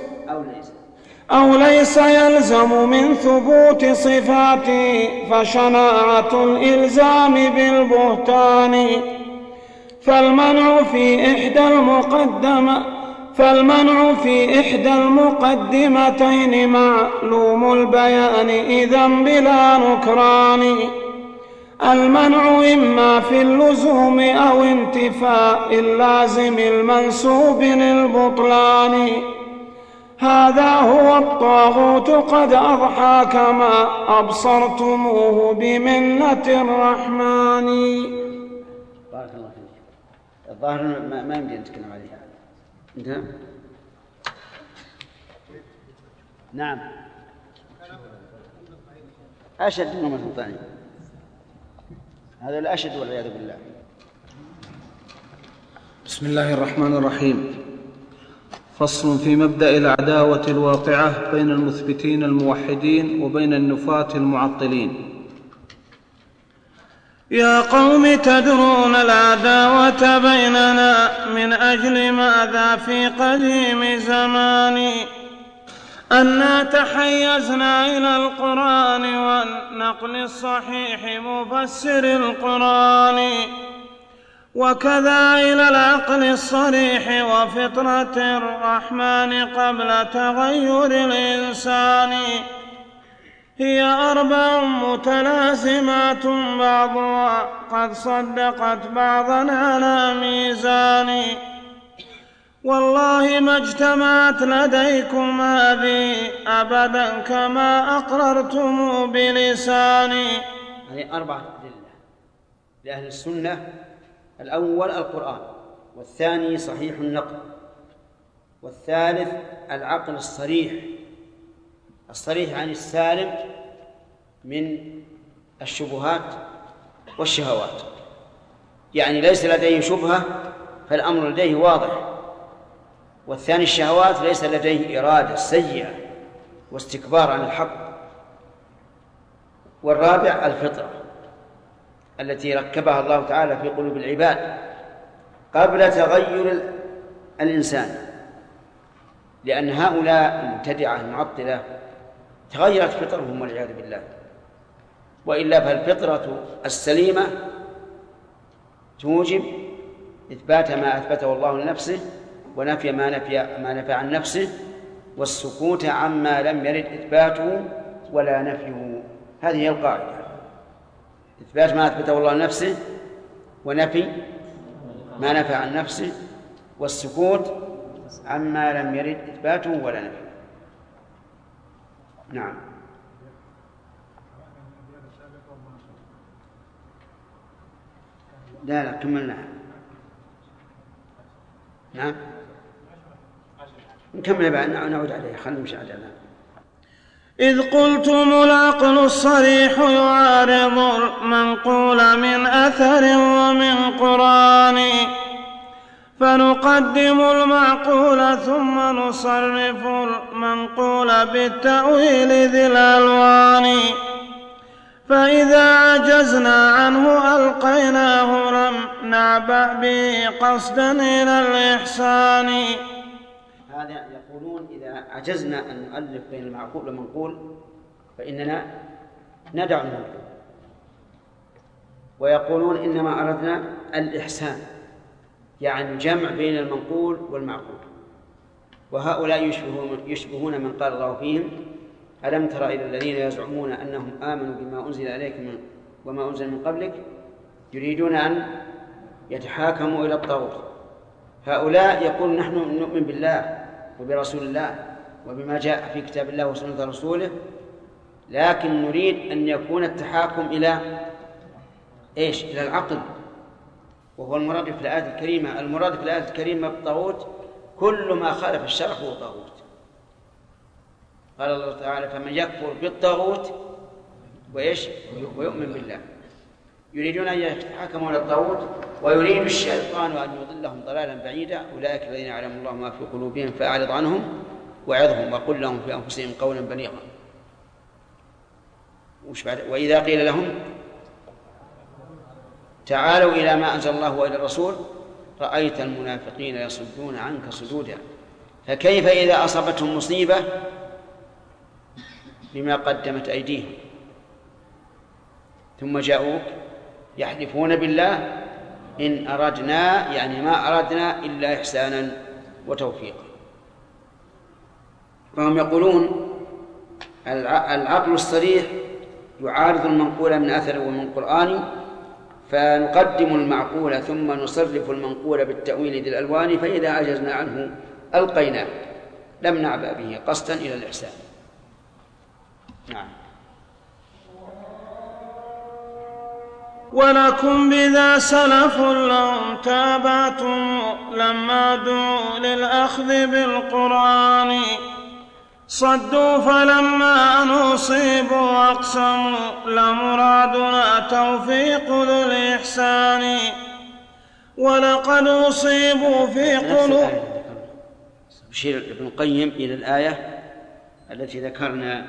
أو ليس يلزم من ثبوت صفاته فشناعة الإلزام بالبهتان. فالمنع في إحدى المقدمة فالمنع في إحدى المقدمتين معلوم البيان إذا بلا نكران. المنع إما في اللزوم أو انتفاء اللازم المنسوب للبطلان. هذا هو الطاغوت قد أضحى كما أبصرتموه بمنة الرحمن. بارك الله فيك. الظاهر ما, ما يمكن نتكلم عليها. انتهى؟ نعم. أشد من الثاني. هذا الأشد والعياذ بالله. بسم الله الرحمن الرحيم. فصل في مبدأ العداوة الواقعة بين المثبتين الموحدين وبين النفاة المعطلين. يا قوم تدرون العداوة بيننا من أجل ماذا في قديم زمان. أنا تحيزنا إلى القرآن والنقل الصحيح مفسر القرآن، وكذا إلى العقل الصريح وفطرة الرحمن قبل تغير الإنسان. هي أربع متلازمات بعضها قد صدقت بعضا على ميزان. والله ما اجتمعت لديكم هذه أبدا كما أقررتم بلساني. هذه أربعة أدلة لأهل السنة. الأول القرآن، والثاني صحيح النقل، والثالث العقل الصريح. الصريح عن السالم من الشبهات والشهوات، يعني ليس لديه شبهة فالأمر لديه واضح. والثاني الشهوات ليس لديه إرادة سيئة واستكبار عن الحق. والرابع الفطرة التي ركبها الله تعالى في قلوب العباد قبل تغير الإنسان، لأن هؤلاء المبتدعة المعطلة تغيرت فطرهم والعياذ بالله، وإلا فالفطرة السليمة توجب إثبات ما أثبته الله لنفسه ونفي ما نفي ما نفى عن نفسه، والسكوت عما لم يرد إثباته ولا نفيه. هذه هي القاعدة: إثبات ما أثبته الله لنفسه ونفي ما نفى عن نفسه، والسكوت عما لم يرد إثباته ولا نفيه. نعم. لا لا كملناها. نعم نكمل بعد نعود عليها. خلنا نمشي عليها. إذ قلتم العقل الصريح يعارض المنقول من أثر ومن قرآن، فنقدم المعقول ثم نصرف المنقول بالتأويل ذي الألوان، فإذا عجزنا عنه ألقيناه لم نعبأ به قصدا إلى الإحسان. هذا يقولون إذا عجزنا أن نؤلف بين المعقول والمنقول فإننا ندع المنقول، ويقولون إنما أردنا الإحسان، يعني جمع بين المنقول والمعقول. وهؤلاء يشبهون, يشبهون من قال الله فيهم: ألم تر إلى الذين يزعمون أنهم آمنوا بما أنزل إليك وما أنزل من قبلك يريدون أن يتحاكموا إلى الطاغوت. هؤلاء يقول: نحن نؤمن بالله وبرسول الله وبما جاء في كتاب الله وسنة رسوله، لكن نريد أن يكون التحاكم إلى إيش؟ إلى العقل، وهو المراد في الآية الكريمة. المراد في الآية الكريمة بالطاغوت كل ما خالف الشرع هو طاغوت. قال الله تعالى: فمن يكفر بالطاغوت وإيش؟ ويؤمن بالله. يريدون أن يتحاكموا إلى الطاغوت، ويريد الشيطان أن يضلهم ضلالا بعيدا. أولئك الذين يعلم الله ما في قلوبهم فأعرض عنهم وعظهم وقل لهم في أنفسهم قولا بليغا. وإذا قيل لهم تعالوا إلى ما أنزل الله وإلى الرسول رأيت المنافقين يصدون عنك صدودا. فكيف إذا أصابتهم مصيبة بما قدمت أيديهم ثم جاءوك يحلفون بالله إن أردنا، يعني ما أردنا إلا إحسانا وتوفيقا. فهم يقولون العقل الصريح يعارض المنقول من أثر ومن قرآن، فنقدم المعقول ثم نصرف المنقول بالتأويل ذي الألوان، فإذا عجزنا عنه ألقيناه لم نعبأ به قصدا إلى الإحسان. نعم. ولكم بذا سلف لهم تابعتم لما دعوا للأخذ بالقرآن، صدوا فلما نصيبوا أقسموا لمرادنا توفيق ذو الإحسان، ولقد أصيبوا في قلوب. يشير ابن القيم إلى الآية التي ذكرنا،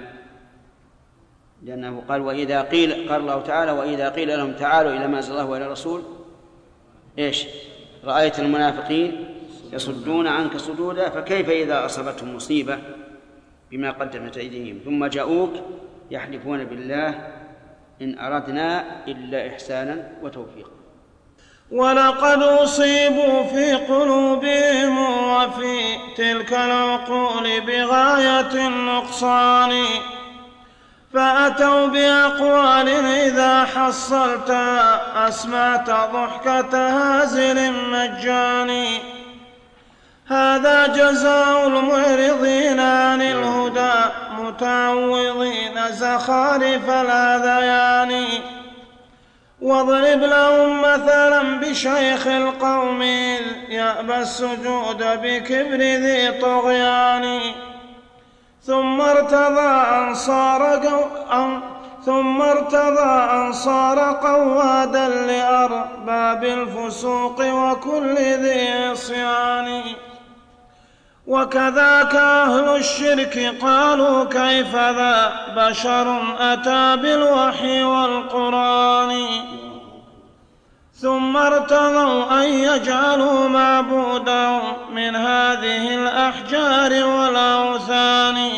لأنه قال: وإذا قيل، قال الله تعالى: وإذا قيل لهم تعالوا إلى ما أنزل الله وإلى الرسول إيش؟ رأيت المنافقين يصدون عنك صدودا، فكيف إذا أصابتهم مصيبة بما قدمت أيديهم ثم جاءوك يحلفون بالله إن أردنا إلا إحسانا وتوفيقا. ولقد أصيبوا في قلوبهم وفي تلك العقول بغاية النقصان، فأتوا بأقوال إذا حصلتها أسمعت ضحكة هازل مجاني، هذا جزاء المعرضين عن الهدى متعوضين زخارف الأذيان. واضرب لهم مثلا بشيخ القوم يأبى السجود بكبر ذي طغيان، ثم ارتضى أنصار أن ثم ارتضى أنصار قوادا لأرباب الفسوق وكل ذي عصيان. وكذاك أهل الشرك قالوا كيف ذا بشر أتى بالوحي والقرآن، ثم ارتضوا أن يجعلوا معبودهم من هذه الأحجار والأوثان.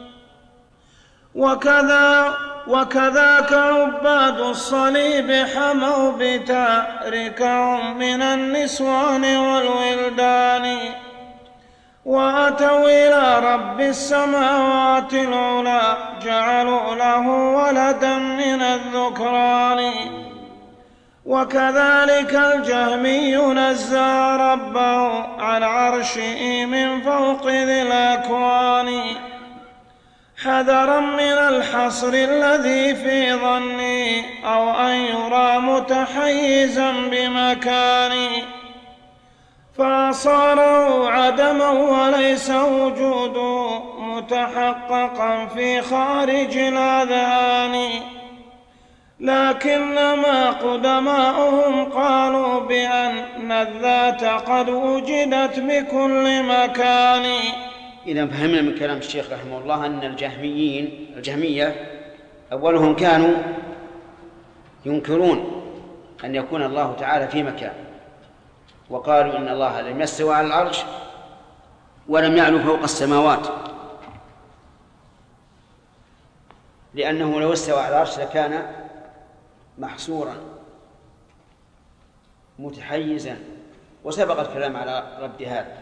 وكذا وكذاك عباد الصليب حموا بتاركهم من النسوان والولدان، وأتوا إلى رب السماوات العلى جعلوا له ولدا من الذكران. وكذلك الجهمي نزه ربه عن عرشه من فوق ذي الأكوان، حذرا من الحصر الذي في ظني أو أن يرى متحيزا بمكان، فصاره عدما وليس وجوده متحققا في خارج الأذهان. لكنما قدماؤهم قالوا بأن الذات قد وجدت بكل مكان. إذا فهمنا من كلام الشيخ رحمه الله أن الجهميين الجهمية أولهم كانوا ينكرون أن يكون الله تعالى في مكان، وقالوا إن الله لم يستوى على العرش ولم يعلو فوق السماوات، لأنه لو استوى على العرش لكان محصورا متحيزا، وسبق الكلام على رد هذا.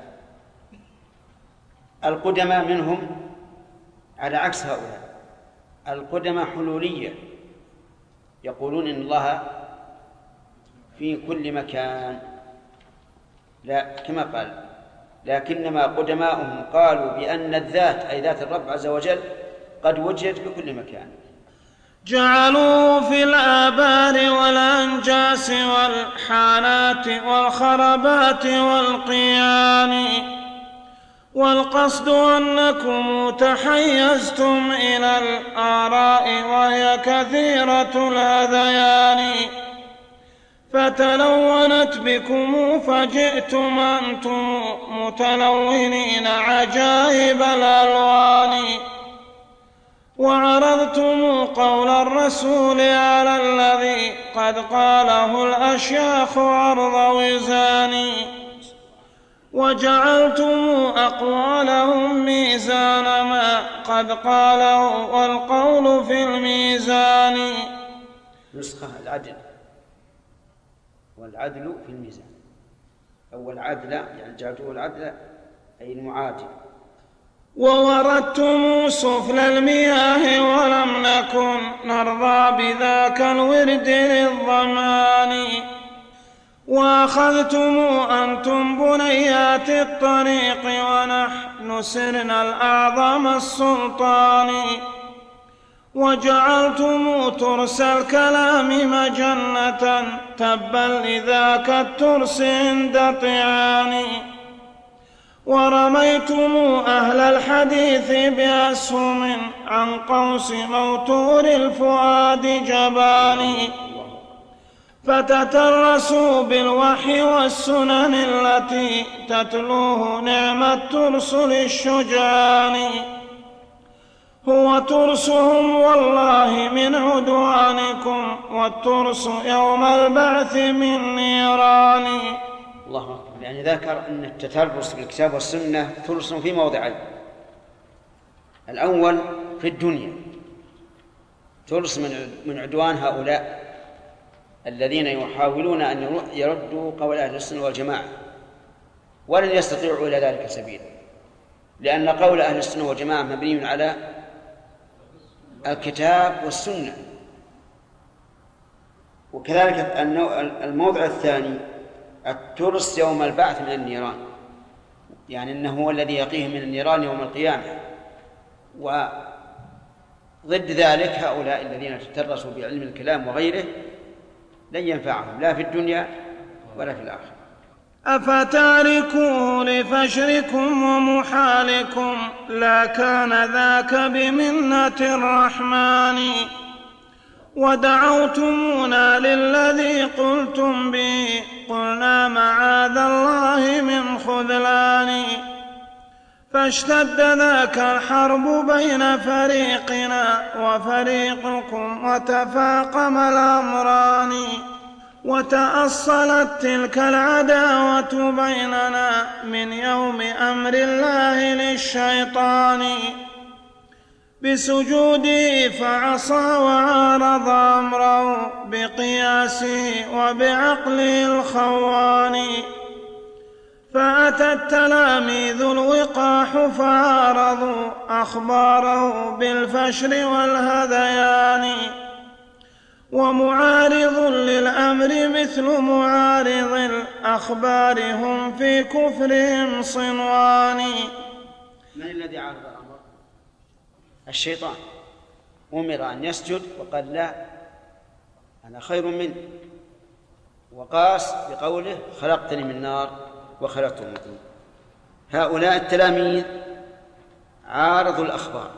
القدماء منهم على عكس هؤلاء، القدماء حلولية، يقولون إن الله في كل مكان، لا كما قال، لكنما قدماؤهم قالوا بأن الذات أي ذات الرب عز وجل قد وجدت بكل مكان. جعلوا في الآبار والأنجاس والحانات والخربات والقيان، والقصد أنكم تحيزتم إلى الآراء وهي كثيرة الهذيان، فتلونت بكم فجئتم أنتم متلونين عجائب الألوان، وعرضتم قول الرسول على الذي قد قاله الأشياخ عرض وزان، وجعلتم أقوالهم ميزان ما قد قاله والقول في الميزان. نسخة العدل، والعدل في الميزان، أو العدل يعني جعلته العدل أي المعادل. ووردتم سفل المياه ولم نكن نرضى بذاك الورد للظمان، وأخذتم أنتم بنيات الطريق ونحن سرنا الأعظم السلطان، وجعلتم ترس الكلام مجنة تبا لذاك الترس عند طعان، ورميتم أهل الحديث بأسهم عن قوس موتور الفؤاد جبان، فتترسوا بالوحي والسنن التي تتلوه نعم الترس للشجعان، هو ترسهم والله من عدوانكم والترس يوم البعث من نيران. الله أكبر. يعني ذكر أن التترس بالكتاب والسنة ترس في موضعين: الأول في الدنيا ترس من عدوان هؤلاء الذين يحاولون أن يردوا قول أهل السنة والجماعة، ولن يستطيعوا إلى ذلك سبيلا، لأن قول أهل السنة والجماعة مبني على الكتاب والسنة. وكذلك الموضع الثاني الترس يوم البعث من النيران، يعني أنه هو الذي يقيه من النيران يوم القيامة. وضد ذلك هؤلاء الذين تترسوا بعلم الكلام وغيره لن ينفعهم لا في الدنيا ولا في الآخرة. أفتاركوه لفشركم ومحالكم لا كان ذاك بمنة الرحمن، ودعوتمونا للذي قلتم به قلنا معاذ الله من خذلان، فاشتد ذاك الحرب بين فريقنا وفريقكم وتفاقم الأمران، وتأصلت تلك العداوة بيننا من يوم أمر الله للشيطان بسجوده فعصى وعارض أمره بقياسه وبعقله الخوان فأتى التلاميذ الوقاح فعارضوا أخباره بالفشر والهذيان ومعارض للأمر مثل معارض الأخبار هم في كفرهم صنوان. من الذي عارض الأمر؟ الشيطان أمر أن يسجد وقال لا أنا خير منه، وقاس بقوله خلقتني من نار وخلقته من طين. هؤلاء التلاميذ عارضوا الأخبار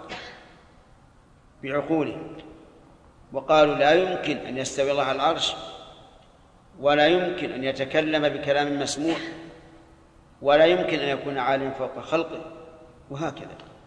بعقولهم وقالوا لا يمكن أن يستوي الله على العرش، ولا يمكن أن يتكلم بكلام مسموع، ولا يمكن أن يكون عالم فوق خلقه، وهكذا.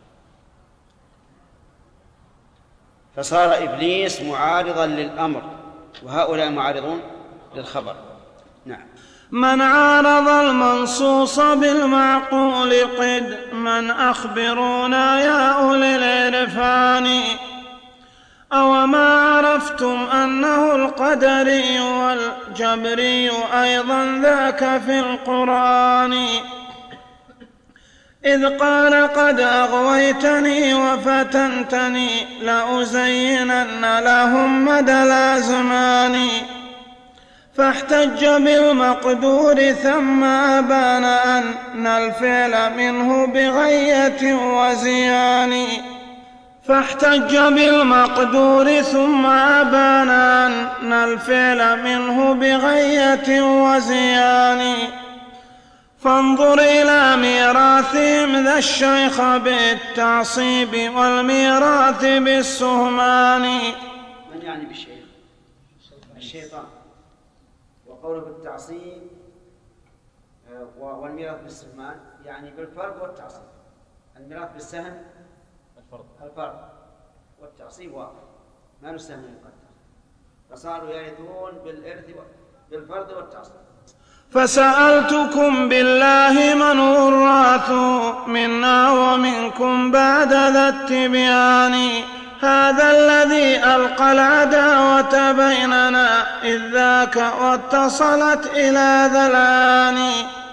فصار إبليس معارضا للأمر وهؤلاء معارضون للخبر. نعم. من عارض المنصوص بالمعقول قد من أخبرونا يا أولي العرفان أو ما عرفتم أنه القدري والجبري أيضا ذاك في القرآن إذ قال قد أغويتني وفتنتني لأزينن لهم مدى الأزمان فاحتج بالمقدور ثم أبان أن الفعل منه بغية وزيان فاحتج بالمقدور ثم أبان أن الفعل منه بغية وزيان فانظر إلى ميراثهم ذا الشيخ بالتعصيب والميراث بالسهمان. من يعني بالشيخ؟ الشيطان. وقوله بالتعصيب والميراث بالسهمان يعني بالفرض والتعصيب. الميراث بالسهم الفرض الفرض والتعصيب واقع ما نسهم يقدر، فصاروا يرثون بالإرث بالفرض والتعصيب. فسألتكم بالله من هو الراث منا ومنكم بعد ذا التبيان هذا الذي ألقى العداوة بيننا إذ ذاك واتصلت إلى ذا الآن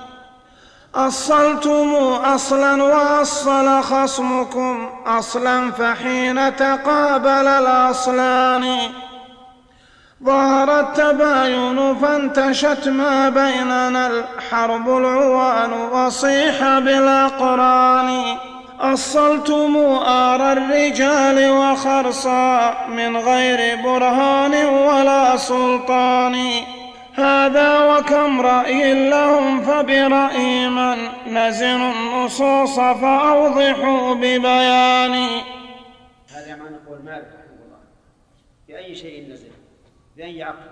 أصلتم أصلا وأصل خصمكم أصلا فحين تقابل الأصلان ظهر التباين فانتشت ما بيننا الحرب العوان وصيح بالأقران أصلتم آر الرجال وخرصا من غير برهان ولا سلطان هذا وكم رأي لهم فبرأي من نزنوا النصوص فأوضحوا ببيان. هذا ما نقول مالك رحمه الله بأي شيء نزل بأي عقل.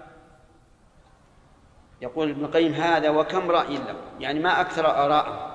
يقول ابن القيم هذا وكم رأي له يعني ما أكثر آراءه،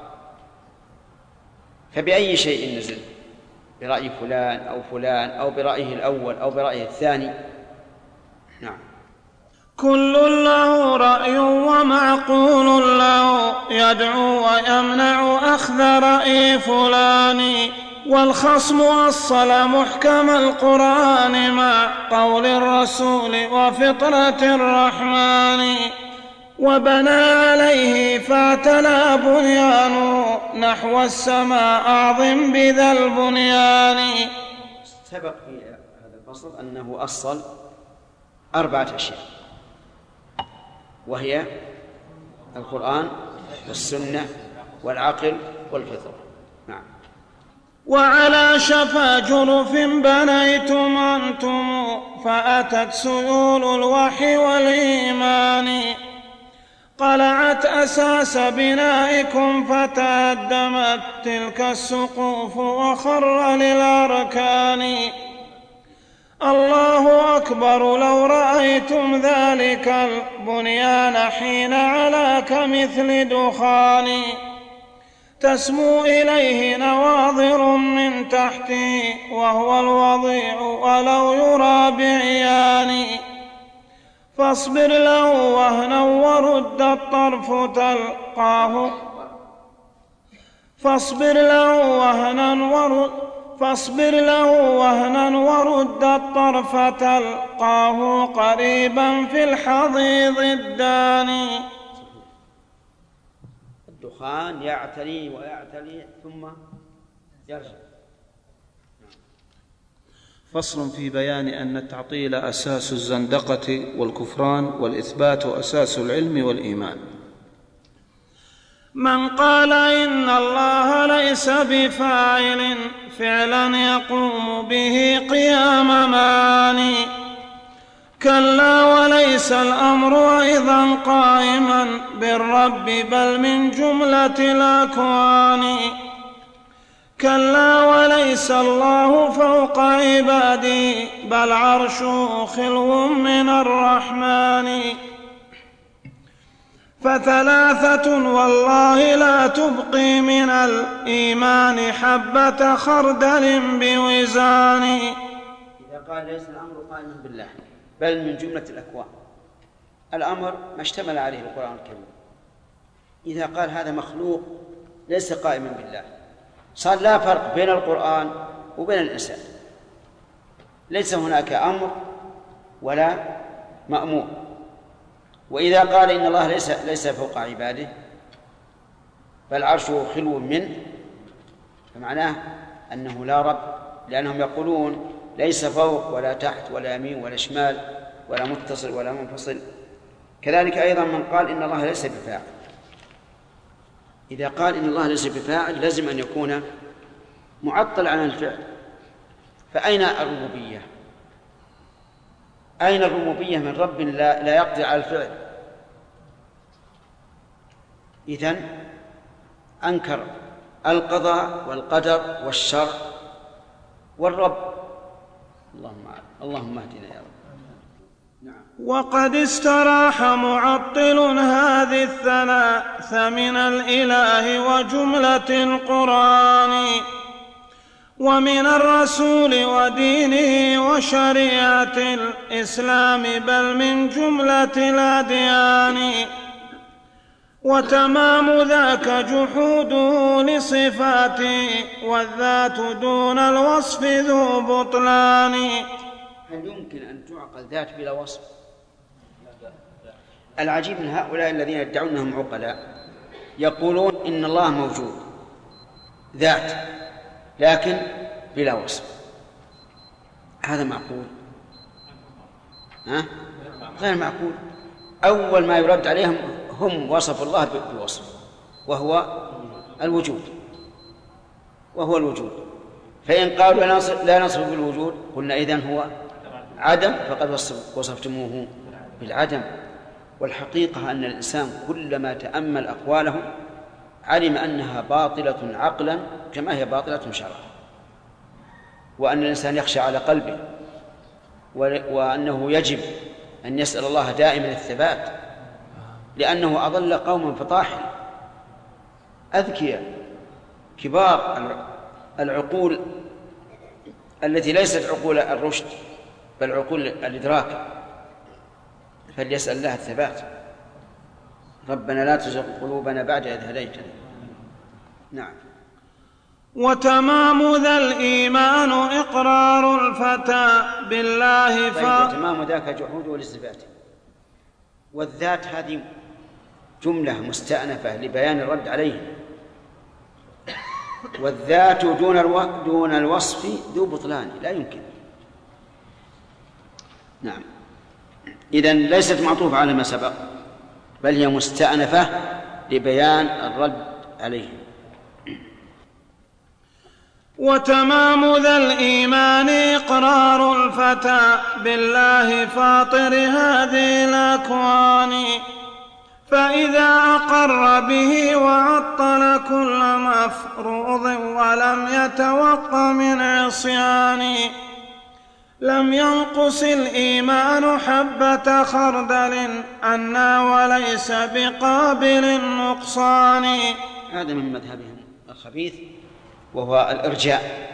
فبأي شيء نزل؟ برأي فلان أو فلان أو برأيه الأول أو برأيه الثاني. نعم. كل له رأي ومعقول له يدعو ويمنع أخذ رأي فلان والخصم أصل محكم القرآن مع قول الرسول وفطرة الرحمن وبنى عليه فاعتلى بنيانه نحو السماء أعظم بذا البنيان. سبق في هذا الفصل أنه أصل أربعة أشياء وهي القرآن والسنة والعقل والفطرة. نعم. وعلى شفا جرف بنيتم أنتم فأتت سيول الوحي والإيمان قلعت أساس بنائكم فتهدمت تلك السقوف وخر للأركان الله أكبر لو رأيتم ذلك البنيان حين علا كمثل دخان تسمو إليه نواظر من تحته وهو الوضيع ولو يرى بعيان فاصبر له وهنا ورد الطرف تلقاه فاصبر له وهنا ورد فاصبر له وهنا ورد الطرف تلقاه قريبا في الحضيض الداني. الدخان يعتلي ويعتلي ثم يرجع. فصل في بيان أن التعطيل أساس الزندقة والكفران والإثبات أساس العلم والإيمان. من قال إن الله ليس بفاعل فعلا يقوم به قيام ماني كلا وليس الأمر أيضا قائما بالرب بل من جملة الأكوان كلا وليس الله فوق عبادي بل عرشه خلو من الرحمن فثلاثة والله لا تبقي من الإيمان حبة خردل بوزان. إذا قال ليس الأمر قائما بالله بل من جملة الأكوان، الأمر ما اشتمل عليه القرآن الكريم. إذا قال هذا مخلوق ليس قائما بالله صار لا فرق بين القرآن وبين الإنسان، ليس هناك أمر ولا مأمور. وإذا قال إن الله ليس ليس فوق عباده بل عرشه خلو منه فمعناه أنه لا رب، لأنهم يقولون ليس فوق ولا تحت ولا يمين ولا شمال ولا متصل ولا منفصل. كذلك أيضا من قال إن الله ليس بفاعل، إذا قال إن الله ليس بفاعل لازم أن يكون معطل عن الفعل. فأين الربوبية؟ أين الربوبية من رب لا, لا يقضي على الفعل؟ إذن أنكر القضاء والقدر والشر والرب. اللهم اللهم اهدنا يا رب. نعم. وقد استراح معطل هذه الثلاث من الإله وجملة القرآن ومن الرسول ودينه وشريعة الإسلام بل من جملة الأديان وتمام ذاك جحوده لصفاته والذات دون الوصف ذو بطلان. هل يمكن أن تعقل ذات بلا وصف؟ العجيب من هؤلاء الذين يدعون أنهم عقلاء يقولون إن الله موجود ذات لكن بلا وصف. هذا معقول؟ ها؟ غير معقول. أول ما يرد عليهم هم وصف الله بوصف وهو الوجود وهو الوجود فإن قالوا لا نصف بالوجود قلنا إذن هو عدم فقد وصفتموه بالعدم. والحقيقة أن الإنسان كلما تأمل أقوالهم علم أنها باطلة عقلا كما هي باطلة شرعا، وأن الإنسان يخشى على قلبه، وأنه يجب أن يسأل الله دائما الثبات، لأنه أضل قوما فطاحل أذكياء كبار العقول التي ليست عقول الرشد بل عقول الإدراك، فليسأل الله الثبات. ربنا لا تزغ قلوبنا بعد إذ هديتنا. نعم. وتمام ذا الإيمان إقرار الفتى بالله ف... وتمام ذاك جحوده للصفات. والذات هذه جملة مستأنفة لبيان الرد عليه، والذات دون الو... دون الوصف ذو بطلان لا يمكن. نعم. إذن ليست معطوفة على ما سبق بل هي مستأنفة لبيان الرد عليه. وتمام ذا الإيمان إقرار الفتى بالله فاطر هذه الأكوان فإذا أقر به وعطل كل مفروض ولم يتوق من عصيان لم ينقص الإيمان حبة خردل عنا وليس بقابل النقصان. هذا من مذهبهم الخبيث وهو الإرجاء.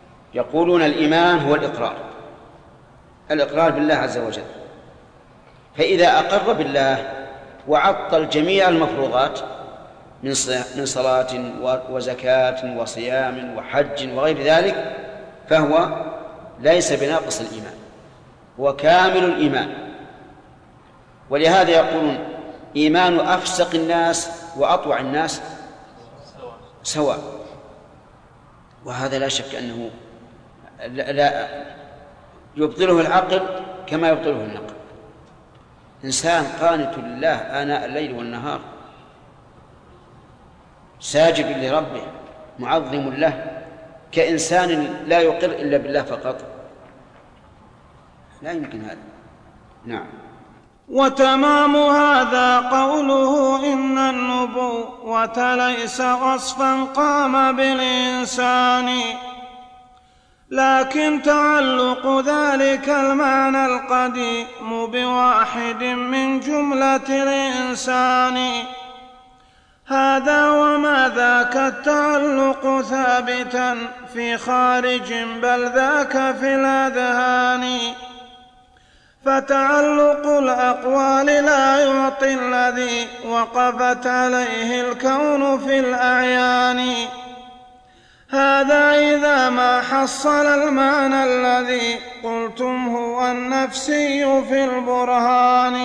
يقولون الإيمان هو الإقرار الإقرار بالله عز وجل، فإذا أقر بالله وعطل جميع المفروضات من صلاة وزكاة وصيام وحج وغير ذلك فهو ليس بناقص الإيمان، هو كامل الإيمان. ولهذا يقولون إيمان أفسق الناس وأطوع الناس سواء، وهذا لا شك أنه لا يبطله العقل كما يبطله النقل. إنسان قانت لله آناء الليل والنهار ساجد لربه معظم له كإنسان لا يقر إلا بالله فقط، لا يمكن هذا. نعم. وتمام هذا قوله إن النبوة ليس وصفا قام بالإنسان، لكن تعلق ذلك المعنى القديم بواحد من جملة الإنسان. هذا وما ذاك التعلق ثابتا في خارج بل ذاك في الأذهان، فتعلق الأقوال لا يعطي الذي وقفت عليه الكون في الأعيان. هذا إذا ما حصل المعنى الذي قلتم هو النفسي في البرهان،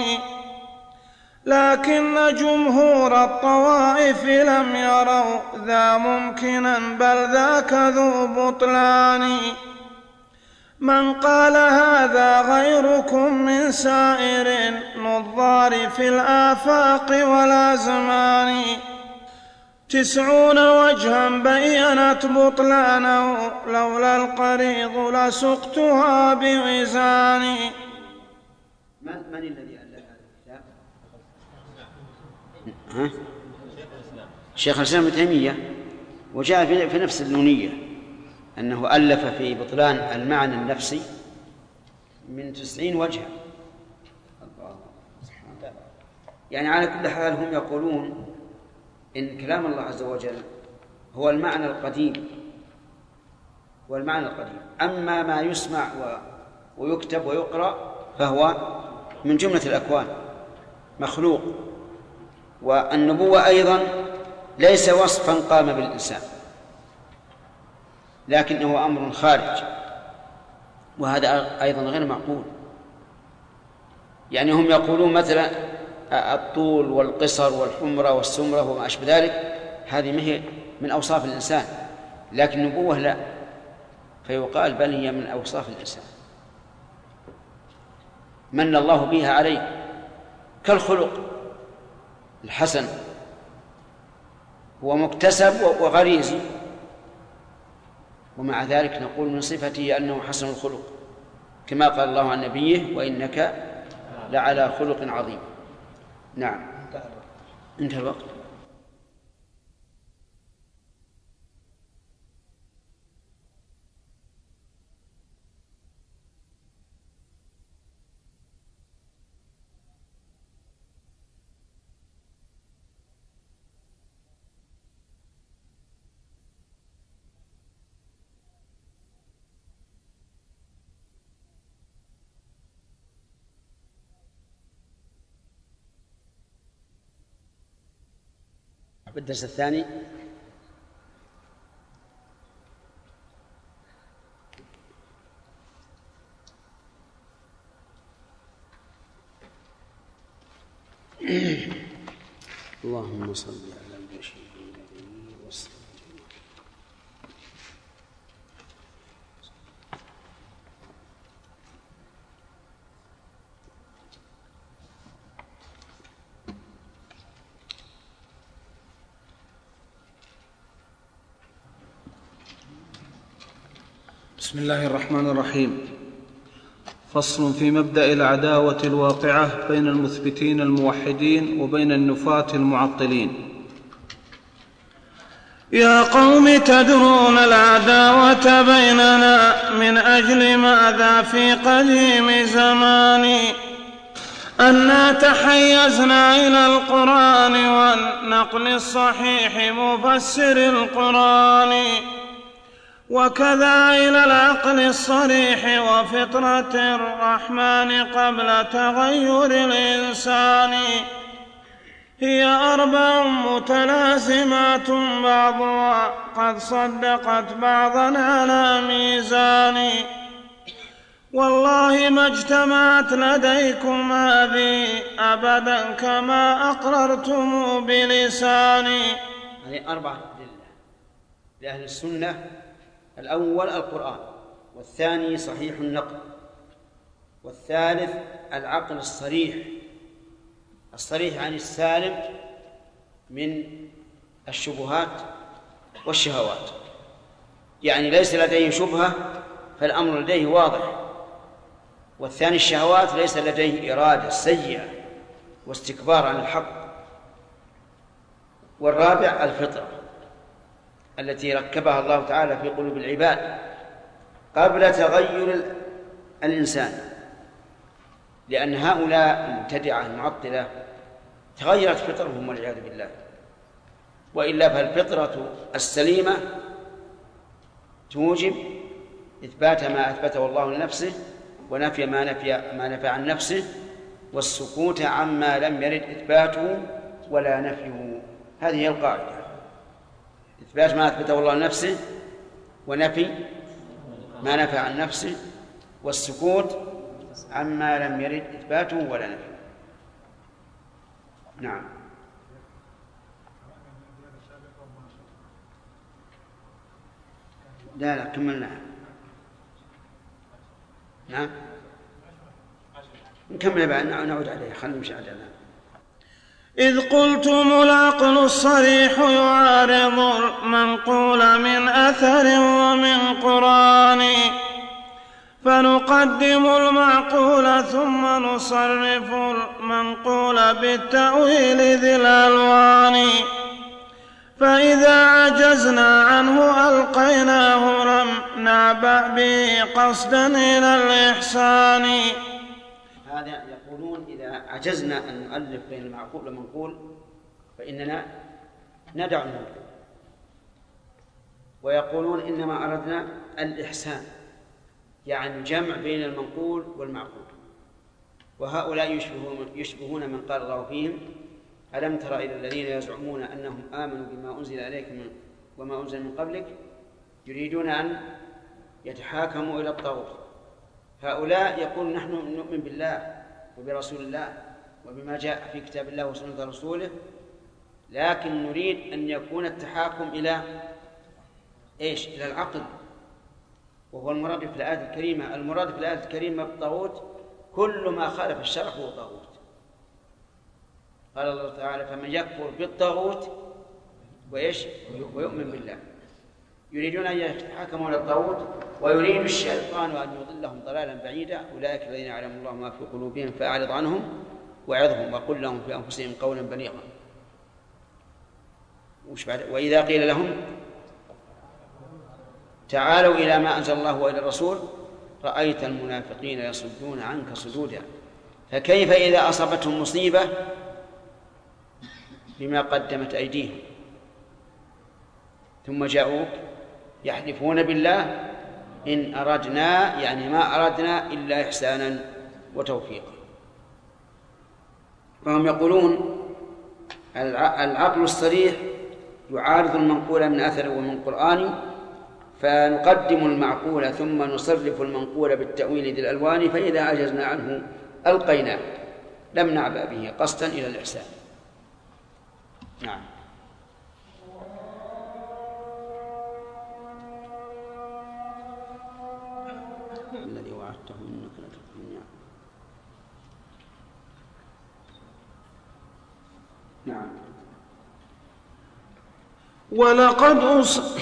لكن جمهور الطوائف لم يروا ذا ممكنا بل ذاك ذو بطلان. من قال هذا غيركم من سائر نظار في الآفاق والأزمان، تسعون وجها بينت بطلانه لولا القريض لسقتها بوزان. من, من الذي ألف هذا الكتاب؟ شيخ الإسلام ابن تيمية، وجاء في نفس النونية أنه ألف في بطلان المعنى النفسي من تسعين وجها. يعني على كل حال هم يقولون إن كلام الله عز وجل هو المعنى القديم والمعنى القديم، أما ما يسمع ويكتب ويقرأ فهو من جملة الأكوان مخلوق. والنبوة أيضا ليس وصفا قام بالإنسان، لكنه أمر خارج، وهذا أيضا غير معقول. يعني هم يقولون مثلا الطول والقصر والحمرة والسمرة وما أشبه ذلك هذه مهي من أوصاف الإنسان، لكن النبوة لا، فيقال بل هي من أوصاف الإنسان من الله بها عليه، كالخلق الحسن هو مكتسب وغريزي، ومع ذلك نقول من صفته أنه حسن الخلق، كما قال الله عن نبيه وإنك لعلى خلق عظيم. نعم. انتهى الوقت. بالدرس الثاني اللهم صل على المشهد والسلام. بسم الله الرحمن الرحيم. فصل في مبدأ العداوة الواقعة بين المثبتين الموحدين وبين النفاة المعطلين. يا قوم تدرون العداوة بيننا من أجل ماذا في قديم زمان، أنا تحيزنا إلى القرآن والنقل الصحيح مفسر القرآن، وكذا إلى العقل الصريح وفطرة الرحمن قبل تغير الإنسان. هي أربع متلازمات بعضها قد صدقت بعضا على ميزان. والله ما اجتمعت لديكم هذه أبدا كما أقررتم بلساني. هذه أربعة أدلة لأهل السنة: الأول القرآن، والثاني صحيح النقل، والثالث العقل الصريح. الصريح عن السالم من الشبهات والشهوات، يعني ليس لديه شبهة فالأمر لديه واضح. والثاني الشهوات ليس لديه إرادة سيئة واستكبار عن الحق. والرابع الفطرة التي ركبها الله تعالى في قلوب العباد قبل تغير الإنسان، لأن هؤلاء المبتدعة المعطلة تغيرت فطرهم والعياذ بالله، وإلا فالفطرة السليمة توجب إثبات ما أثبته الله لنفسه ونفي ما نفي ما نفى عن نفسه، والسكوت عما لم يرد إثباته ولا نفيه. هذه هي القاعدة: إثبات ما أثبته الله لنفسه ونفي ما نفى عن نفسه، والسكوت عما لم يرد إثباته ولا نفيه. نعم. لا لا كملناها. نعم نكمل بعد نعود عليها. خلنا نمشي عليها. إذ قلتم العقل الصريح يعارض المنقول من أثر ومن قرآن، فنقدم المعقول ثم نصرف المنقول بالتأويل ذي الألوان. فإذا عجزنا عنه ألقيناه لم نعبأ به قصدا إلى الإحسان. هذا يقولون إذا عجزنا أن نؤلف بين المعقول والمنقول فإننا ندع المنقول، ويقولون إنما أردنا الإحسان، يعني الجمع بين المنقول والمعقول. وهؤلاء يشبهون, يشبهون من قال الله فيهم: ألم تر إلى الذين يزعمون أنهم آمنوا بما أنزل عليك وما أنزل من قبلك يريدون أن يتحاكموا إلى الطاغوت. هؤلاء يقول: نحن نؤمن بالله وبرسول الله وبما جاء في كتاب الله وسنة رسوله، لكن نريد أن يكون التحاكم إلى إيش؟ إلى العقل، وهو المراد في الآية الكريمة. المراد في الآية الكريمة بالطاغوت كل ما خالف الشرع هو طاغوت. قال الله تعالى: فمن يكفر بالطاغوت وإيش؟ ويؤمن بالله. يريدون أن يتحاكموا إلى الطاغوت، ويريد الشيطان أن يضلهم ضلالا بعيدا. أولئك الذين يعلم الله ما في قلوبهم فأعرض عنهم وعظهم وقل لهم في أنفسهم قولا بليغا. وإذا قيل لهم تعالوا إلى ما أنزل الله وإلى الرسول رأيت المنافقين يصدون عنك صدودا. فكيف إذا أصابتهم مصيبة بما قدمت أيديهم ثم جاءوك يحلفون بالله إن أردنا، يعني ما أردنا إلا إحسانا وتوفيقا. فهم يقولون العقل الصريح يعارض المنقول من أثر ومن قرآن، فنقدم المعقول ثم نصرف المنقول بالتأويل ذي الألوان، فإذا عجزنا عنه ألقيناه لم نعبأ به قصدا إلى الإحسان. نعم. الذي وعدته إنك لتخلفني. نعم. ولقد أص...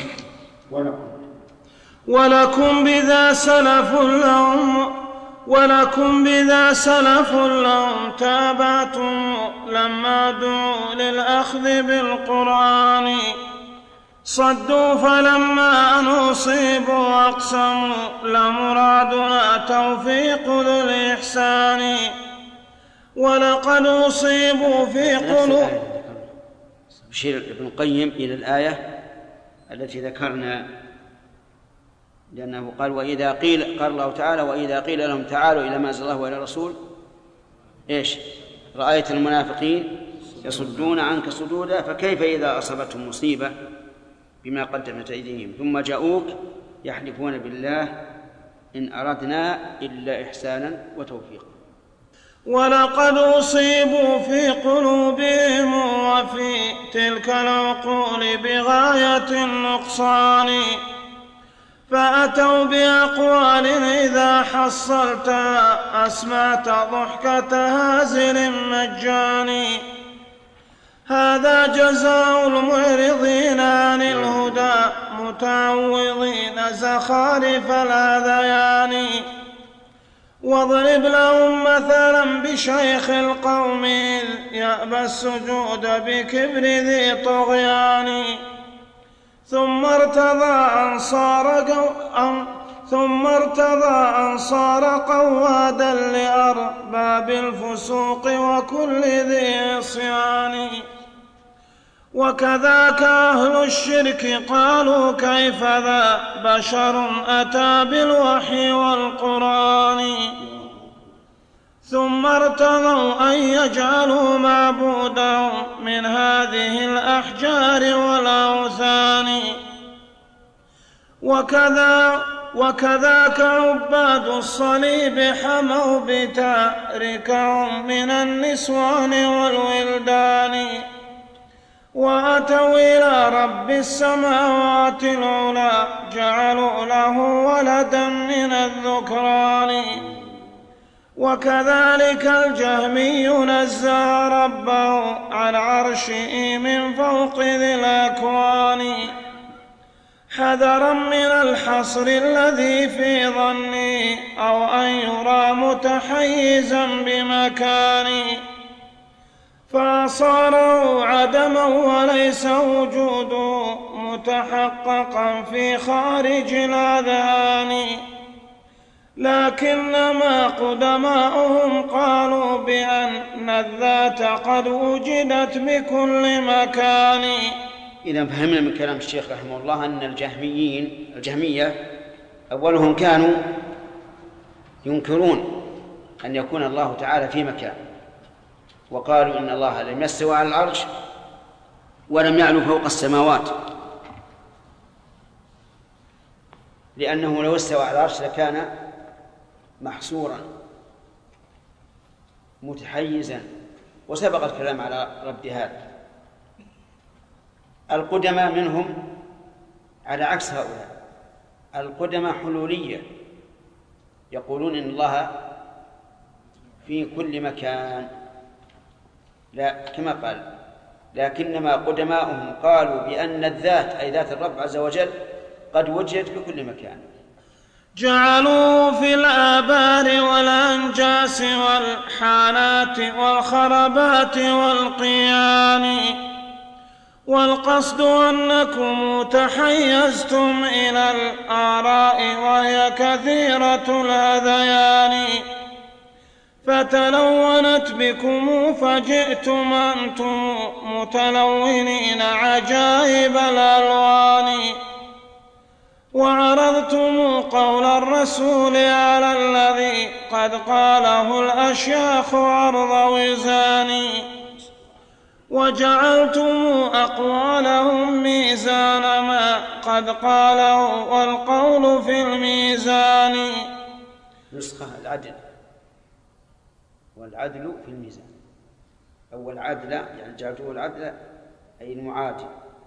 ولكم بذا سلف لهم ولكم بذا سلف لهم تابعتم لما دعوا للأخذ بالقرآن. صدوا فلما نصيبوا أقسموا لمرادنا توفيق ذو الإحسان. ولقد أصيبوا في قلوب. يشير ابن القيم إلى الآية التي ذكرنا لأنه قال وإذا قيل قال الله تعالى وإذا قيل لهم تعالوا إلى ما أنزل الله وإلى الرسول إيش رأيت المنافقين يصدون عنك صدودا فكيف إذا أصابتهم مصيبة بما قدمت أيديهم ثم جاءوك يحلفون بالله إن أردنا إلا إحسانا وتوفيقا. ولقد أصيبوا في قلوبهم وفي تلك العقول بغاية النقصان فأتوا بأقوال إذا حصلتها أسمعت ضحكة هازل مجاني هذا جزاء المعرضين عن الهدى متعوضين زخارف الهذيان واضرب لهم مثلا بشيخ القوم إذ يأبى السجود بكبر ذي طغيان ثم ارتضى أنصار أن ثم ارتضى أنصار قوادا لأرباب الفسوق وكل ذي عصيان وكذاك أهل الشرك قالوا كيف ذا بشر أتى بالوحي والقرآن ثم ارتضوا أن يجعلوا معبودهم من هذه الأحجار والأوثان وكذا وكذاك عباد الصليب حموا بتاركهم من النسوان والولدان وأتوا إلى رب السماوات العلى جعلوا له ولدا من الذكران وكذلك الجهمي نزه ربه عن عرشه من فوق ذي الأكوان حذرا من الحصر الذي في ظني أو أن يرى متحيزا بمكاني فصاره عدما وليس وجوده متحققا في خارج الأذهان لكنما قدماؤهم قالوا بأن الذات قد وجدت بكل مكان. إذا فهمنا من كلام الشيخ رحمه الله أن الجهميين الجهمية أولهم كانوا ينكرون أن يكون الله تعالى في مكان وقالوا إن الله لم يستوى على العرش ولم يعلو فوق السماوات لأنه لو استوى على العرش لكان محصورا متحيزا وسبق الكلام على رد هذا. القدماء منهم على عكس هؤلاء القدماء حلولية يقولون إن الله في كل مكان لا كما قال لكنما قدماؤهم قالوا بأن الذات أي ذات الرب عز وجل قد وجدت بكل مكان جعلوا في الآبار والأنجاس والحانات والخربات والقيان والقصد أنكم تحيزتم إلى الآراء وهي كثيرة الهذيان فتلونت بكم فجئتم أنتم متلونين عجائب الألوان وعرضتم قول الرسول على الذي قد قاله الأشياخ عرض وزان وجعلتم أقوالهم ميزان ما قد قاله والقول في الميزان. نسخة العدل والعدل في الميزان أو العدل يعني جعلته العدل أي المعادل.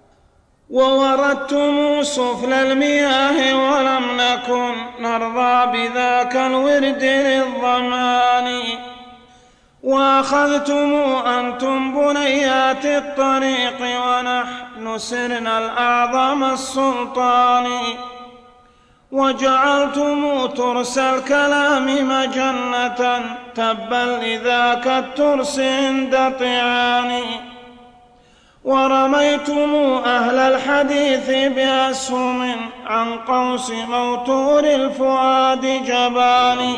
ووردتم سفل المياه ولم نكن نرضى بذاك الورد للظمان وأخذتم أنتم بنيات الطريق ونحن سرنا الأعظم السلطان وجعلتم ترس الكلام مجنة تبا لذاك الترس عند طعان ورميتم أهل الحديث بأسهم عن قوس موتور الفؤاد جبان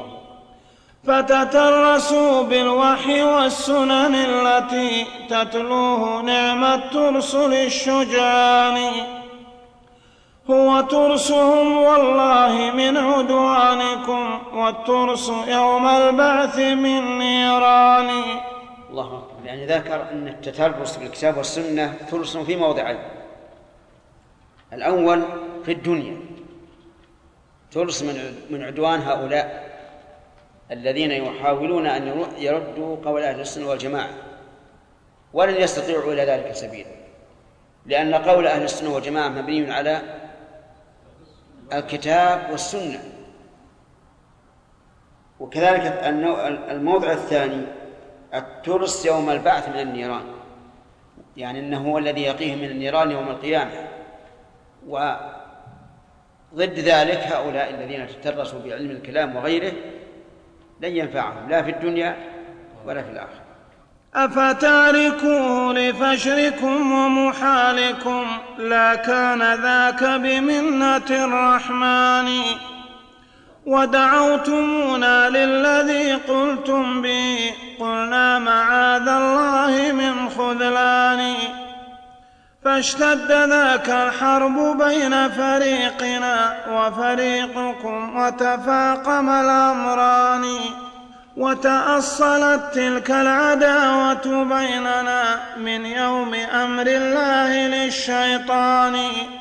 فتترسوا بالوحي والسنن التي تتلوه نعم الترس للشجعان هو ترسهم والله من عدوانكم، والترس يوم البعث من نيران. الله أكبر. يعني ذكر أن التترس بالكتاب والسنة ترس في موضعين. الأول في الدنيا ترس من عدوان هؤلاء الذين يحاولون أن يردوا قول أهل السنة والجماعة، ولن يستطيعوا إلى ذلك سبيلا، لأن قول أهل السنة والجماعة مبني على الكتاب والسنة. وكذلك الموضع الثاني الترس يوم البعث من النيران، يعني أنه هو الذي يقيه من النيران يوم القيامة. وضد ذلك هؤلاء الذين تترسوا بعلم الكلام وغيره لن ينفعهم لا في الدنيا ولا في الآخرة. أفتاركوه لفشركم ومحالكم، لا كان ذاك بمنة الرحمن. ودعوتمونا للذي قلتم به، قلنا معاذ الله من خذلان. فاشتد ذاك الحرب بين فريقنا وفريقكم، وتفاقم الأمران. وتأصلت تلك العداوة بيننا من يوم أمر الله للشيطان.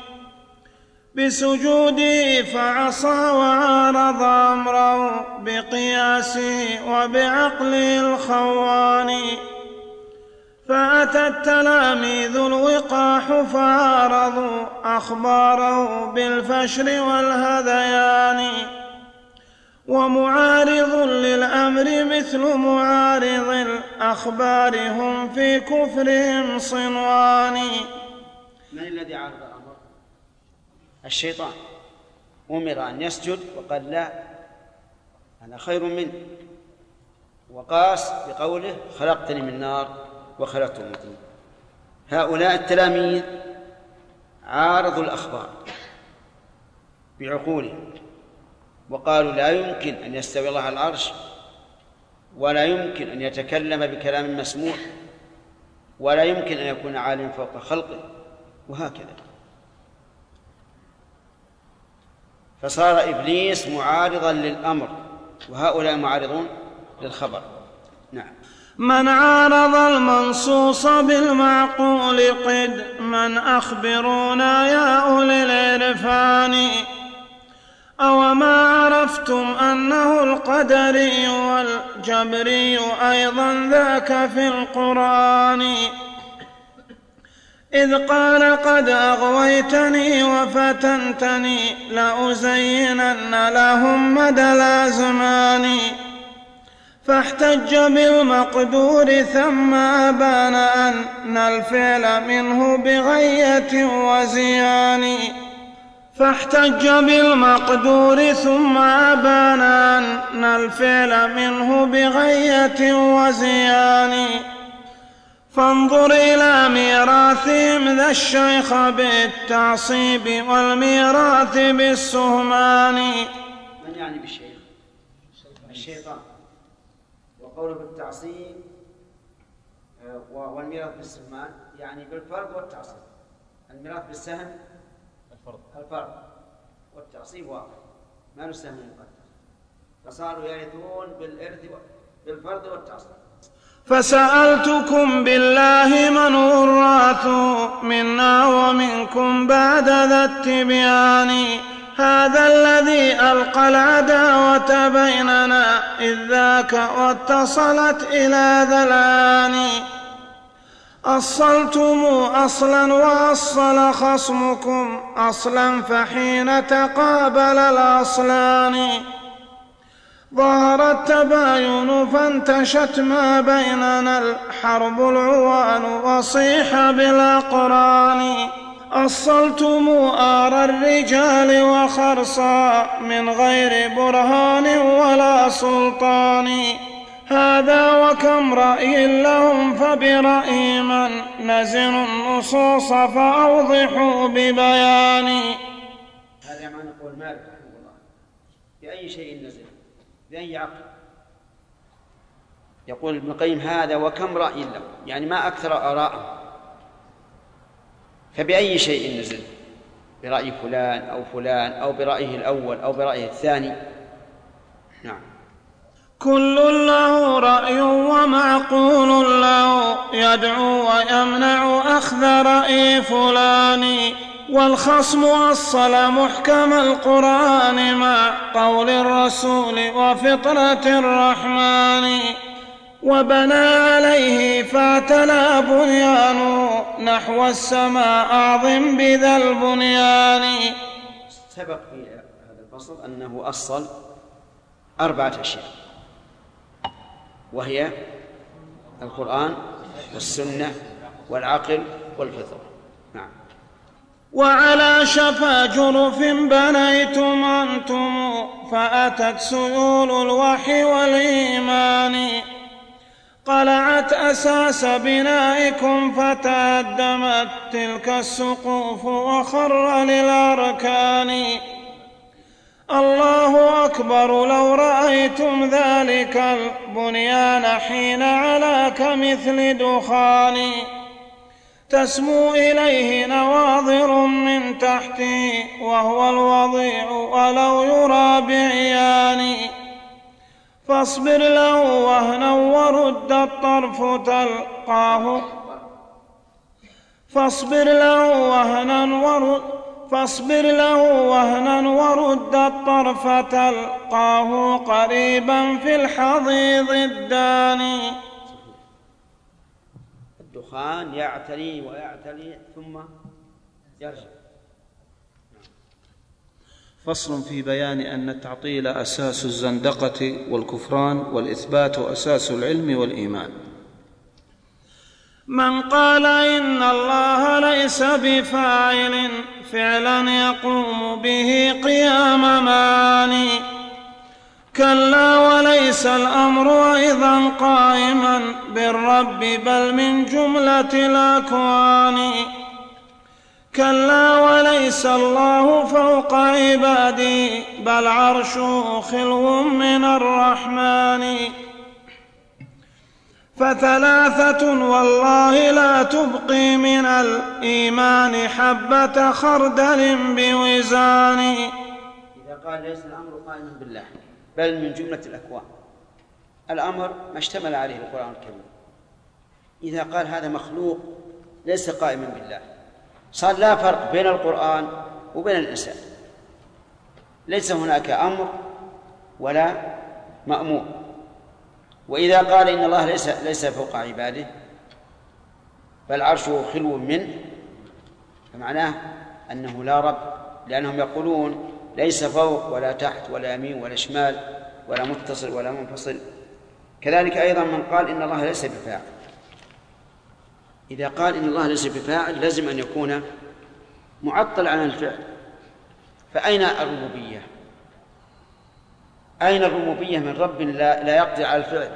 بسجوده فعصى وعارض أمره، بقياسه وبعقله الخوان. فأتى التلاميذ الوقاح فعارضوا أخباره بالفشر والهذيان. ومعارض للأمر مثل معارض الأخبار، هم في كفرهم صنوان. من الذي عارض الأمر؟ الشيطان. أمر أن يسجد وقال لا أنا خير منه، وقاس بقوله خلقتني من نار وخلقته من طين. هؤلاء التلاميذ عارضوا الأخبار بعقولهم وقالوا لا يمكن أن يستوي الله على العرش، ولا يمكن أن يتكلم بكلام مسموع، ولا يمكن أن يكون عالم فوق خلقه، وهكذا. فصار إبليس معارضا للأمر، وهؤلاء معارضون للخبر. نعم. من عارض المنصوص بالمعقول قد، من أخبرونا يا أولي العرفان. أوما عرفتم أنه القدري والجبري أيضا ذاك في القرآن. إذ قال قد أغويتني وفتنتني، لأزينن لهم مدى الأزمان. فاحتج بالمقدور ثم أبان أن الفعل منه بغية وزيان. فاحتج بالمقدور ثم أبان أن الفعل منه بغية وزيان. فانظر إلى ميراثهم ذا الشيخ بالتعصيب، والميراث بالسهمان. من يعني بالشيخ؟ الشيطان. وقوله بالتعصيب والميراث بالسهمان يعني بالفرض والتعصيب. الميراث بالسهم الفرض الفرض والتعصيب واقع، ما له سهم مقدر، فصاروا يرثون بالإرث بالفرض والتعصيب. فسألتكم بالله من هو الراث منا ومنكم بعد ذا التبيان. هذا الذي ألقى العداوة بيننا إذ ذاك واتصلت إلى ذلان. أصلتم أصلا وأصل خصمكم أصلا، فحين تقابل الأصلان ظهر التباين فانتشت ما بيننا الحرب العوان، وصيح بالأقران. أصلتم آر الرجال وخرصا من غير برهان ولا سلطان. هذا وكم رأي لهم فبرأي من نزنوا النصوص فأوضحوا ببيان. هذا معنى قول مالك رحمه الله. بأي شيء نزل؟ بأي عقل؟ يقول ابن القيم هذا وكم رأي لهم، يعني ما أكثر آراءهم. فبأي شيء نزل؟ برأي فلان أو فلان أو برأيه الأول أو برأيه الثاني. نعم. كل له رأي ومعقول له يدعو ويمنع أخذ رأي فلان، والخصم أصل محكم القرآن مع قول الرسول وفطرة الرحمن، وبنى عليه فاعتلى بنيانه نحو السماء أعظم بذا البنيان. سبق في هذا الفصل أنه أصل أربعة أشياء، وهي القرآن والسنة والعقل والفطرة. نعم. وعلى شفا جرف بنيتم أنتم فأتت سيول الوحي والإيمان، قلعت أساس بنائكم فتهدمت تلك السقوف وخر للأركان. الله أكبر لو رأيتم ذلك البنيان حين علا كمثل دخان، تسمو إليه نواظر من تحته وهو الوضيع ولو يرى بعيان. فاصبر له وهنا ورد الطرف تلقاه فاصبر له وهنا ورد فاصبر له وهنا ورد الطرف تلقاه قريبا في الحضيض الداني. الدخان يعتلي ويعتلي ثم يرجع. فصل في بيان أن التعطيل أساس الزندقة والكفران، والإثبات أساس العلم والإيمان. من قال إن الله ليس بفاعل فعلا يقوم به قيام معاني، كلا وليس الأمر أيضا قائما بالرب بل من جملة الأكوان. كلا وليس الله فوق عباده بل عرشه خلو من الرحمن. فثلاثة والله لا تبقي من الإيمان حبة خردل بوزان. إذا قال ليس الأمر قائما بالله بل من جملة الأكوان، الأمر ما اشتمل عليه القرآن الكريم. إذا قال هذا مخلوق ليس قائما بالله، صار لا فرق بين القرآن وبين الإنسان، ليس هناك أمر ولا مأمور. وإذا قال إن الله ليس ليس فوق عباده بل عرشه خلو منه، فمعناه أنه لا رب، لأنهم يقولون ليس فوق ولا تحت ولا يمين ولا شمال ولا متصل ولا منفصل. كذلك أيضا من قال إن الله ليس بفاعل، إذا قال إن الله ليس بفاعل لازم أن يكون معطل عن الفعل. فأين الربوبية؟ أين الربوبية من رب لا, لا يقدر على الفعل؟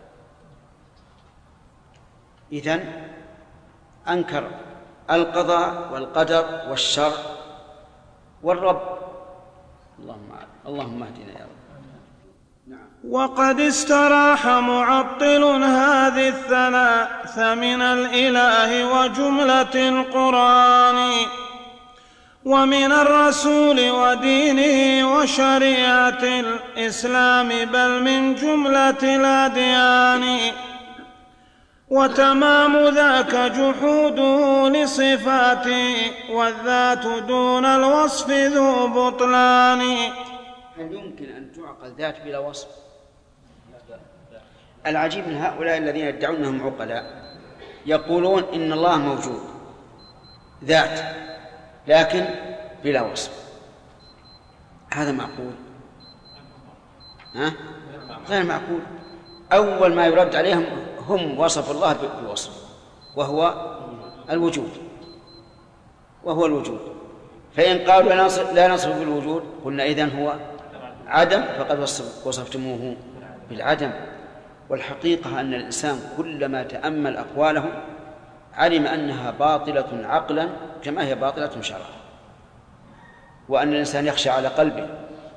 إذن أنكر القضاء والقدر والشر والرب. اللهم اللهم اهدنا يا رب. نعم. وقد استراح معطل هذه الثلاث من الإله وجملة القرآن ومن الرسول ودينه وشريعة الإسلام بل من جملة الأديان. وتمام ذاك جحوده لصفاته والذات دون الوصف ذو بطلان. هل يمكن أن تعقل ذات بلا وصف؟ العجيب من هؤلاء الذين يدعون أنهم عقلاء يقولون إن الله موجود ذات لكن بلا وصف. هذا معقول؟ ها؟ غير معقول. أول ما يرد عليهم هم وصف الله بالوصف وهو الوجود وهو الوجود فإن قالوا لا نصف بالوجود قلنا إذن هو عدم فقد وصفتموه بالعدم. والحقيقة أن الإنسان كلما تأمل أقوالهم علم أنها باطلة عقلا كما هي باطلة شرعا، وأن الإنسان يخشى على قلبه،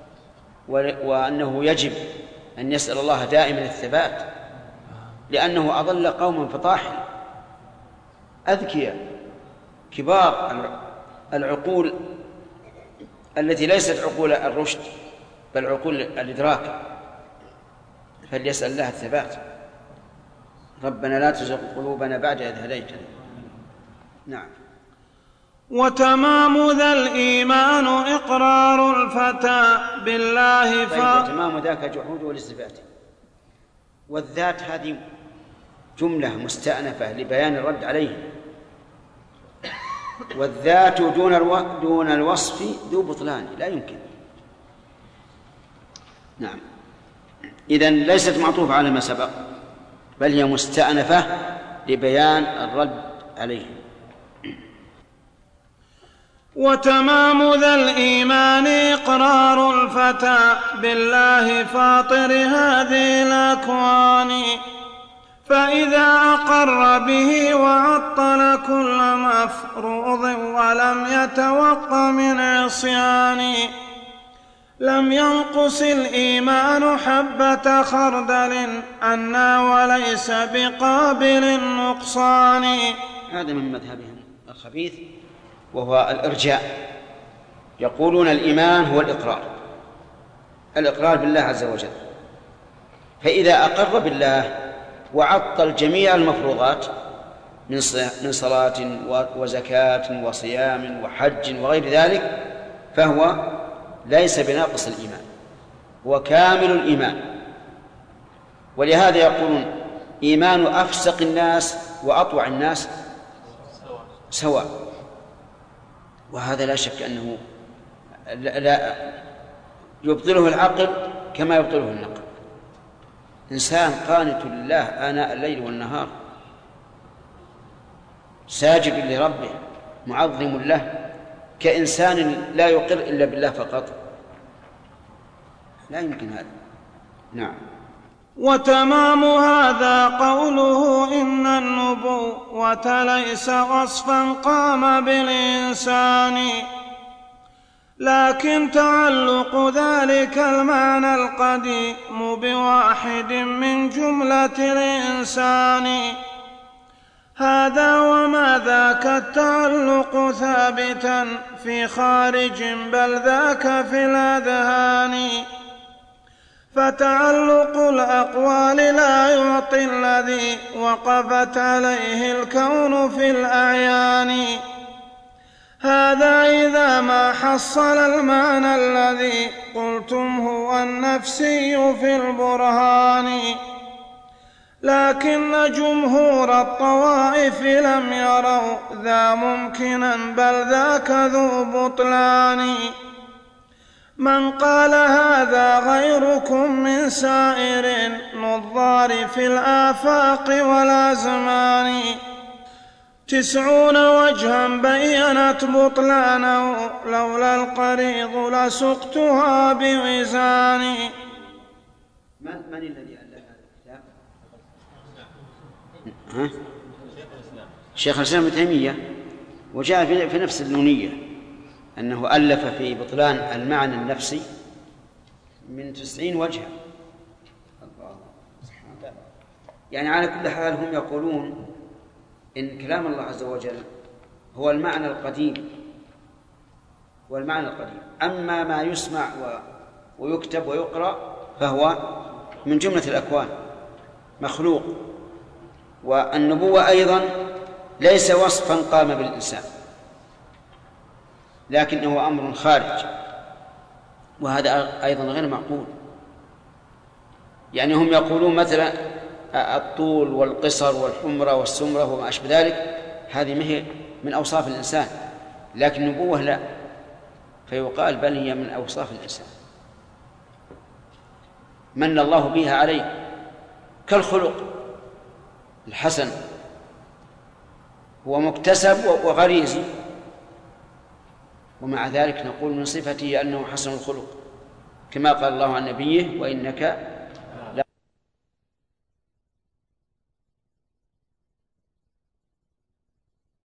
وأنه يجب أن يسأل الله دائما الثبات، لأنه أضل قوما فطاحل أذكياء كبار العقول التي ليست عقول الرشد بل عقول الإدراك، فليسأل الله الثبات. ربنا لا تزغ قلوبنا بعد إذ هديتنا. نعم. وتمام ذا الإيمان إقرار الفتى بالله ف... طيب، وتمام ذاك جحود والاستثبات. والذات هذه جملة مستأنفة لبيان الرد عليه، والذات دون الو... دون الوصف ذو بطلان لا يمكن. نعم. إذن ليست معطوفة على ما سبق، بل هي مستأنفة لبيان الرد عليه. وتمام ذا الإيمان إقرار الفتى بالله فاطر هذه الأكوان، فإذا أقر به وعطل كل مفروض ولم يتوق من عصيان، لم ينقص الإيمان حبة خردل عنا وليس بقابل النقصان. هذا من مذهبهم الخبيث وهو الإرجاء، يقولون الإيمان هو الإقرار، الإقرار بالله عز وجل، فإذا أقر بالله وعطل جميع المفروضات من صلاة وزكاة وصيام وحج وغير ذلك فهو ليس بناقص الإيمان، هو كامل الإيمان. ولهذا يقولون إيمان أفسق الناس وأطوع الناس سواء، وهذا لا شك أنه لا يبطله العقل كما يبطله النقل. إنسان قانت لله آناء الليل والنهار، ساجد لربه معظم له، كإنسان لا يقر إلا بالله فقط، لا يمكن هذا. نعم. وتمام هذا قوله إن النبوة ليس وصفا قام بالإنسان، لكن تعلق ذلك المعنى القديم بواحد من جملة الإنسان، هذا وما ذاك التعلق ثابتا في خارج بل ذاك في الأذهان، فتعلق الأقوال لا يعطي الذي وقفت عليه الكون في الأعيان، هذا إذا ما حصل المعنى الذي قلتم هو النفسي في البرهان، لكن جمهور الطوائف لم يروا ذا ممكنا بل ذاك ذو بطلان، من قال هذا غيركم من سائر نظار في الآفاق والأزمان، تسعون وجها بينت بطلانه لولا القريض لسقتها بوزان. من من الذي ألف هذا الكتاب؟ شيخ الإسلام ابن تيمية، وجاء في نفس النونية أنه ألف في بطلان المعنى النفسي من تسعين وجها. يعني على كل حال هم يقولون إن كلام الله عز وجل هو المعنى القديم، هو المعنى القديم، أما ما يسمع ويكتب ويقرأ فهو من جملة الأكوان مخلوق. والنبوة أيضا ليس وصفا قام بالإنسان، لكنه أمر خارج، وهذا أيضا غير معقول. يعني هم يقولون مثلا الطول والقصر والحمرة والسمرة وما أشبه ذلك هذه مهي من أوصاف الإنسان، لكن النبوة لا، فيقال بل هي من أوصاف الإنسان من الله بها عليه، كالخلق الحسن هو مكتسب وغريزي، ومع ذلك نقول من صفته أنه حسن الخلق، كما قال الله عن نبيه وإنك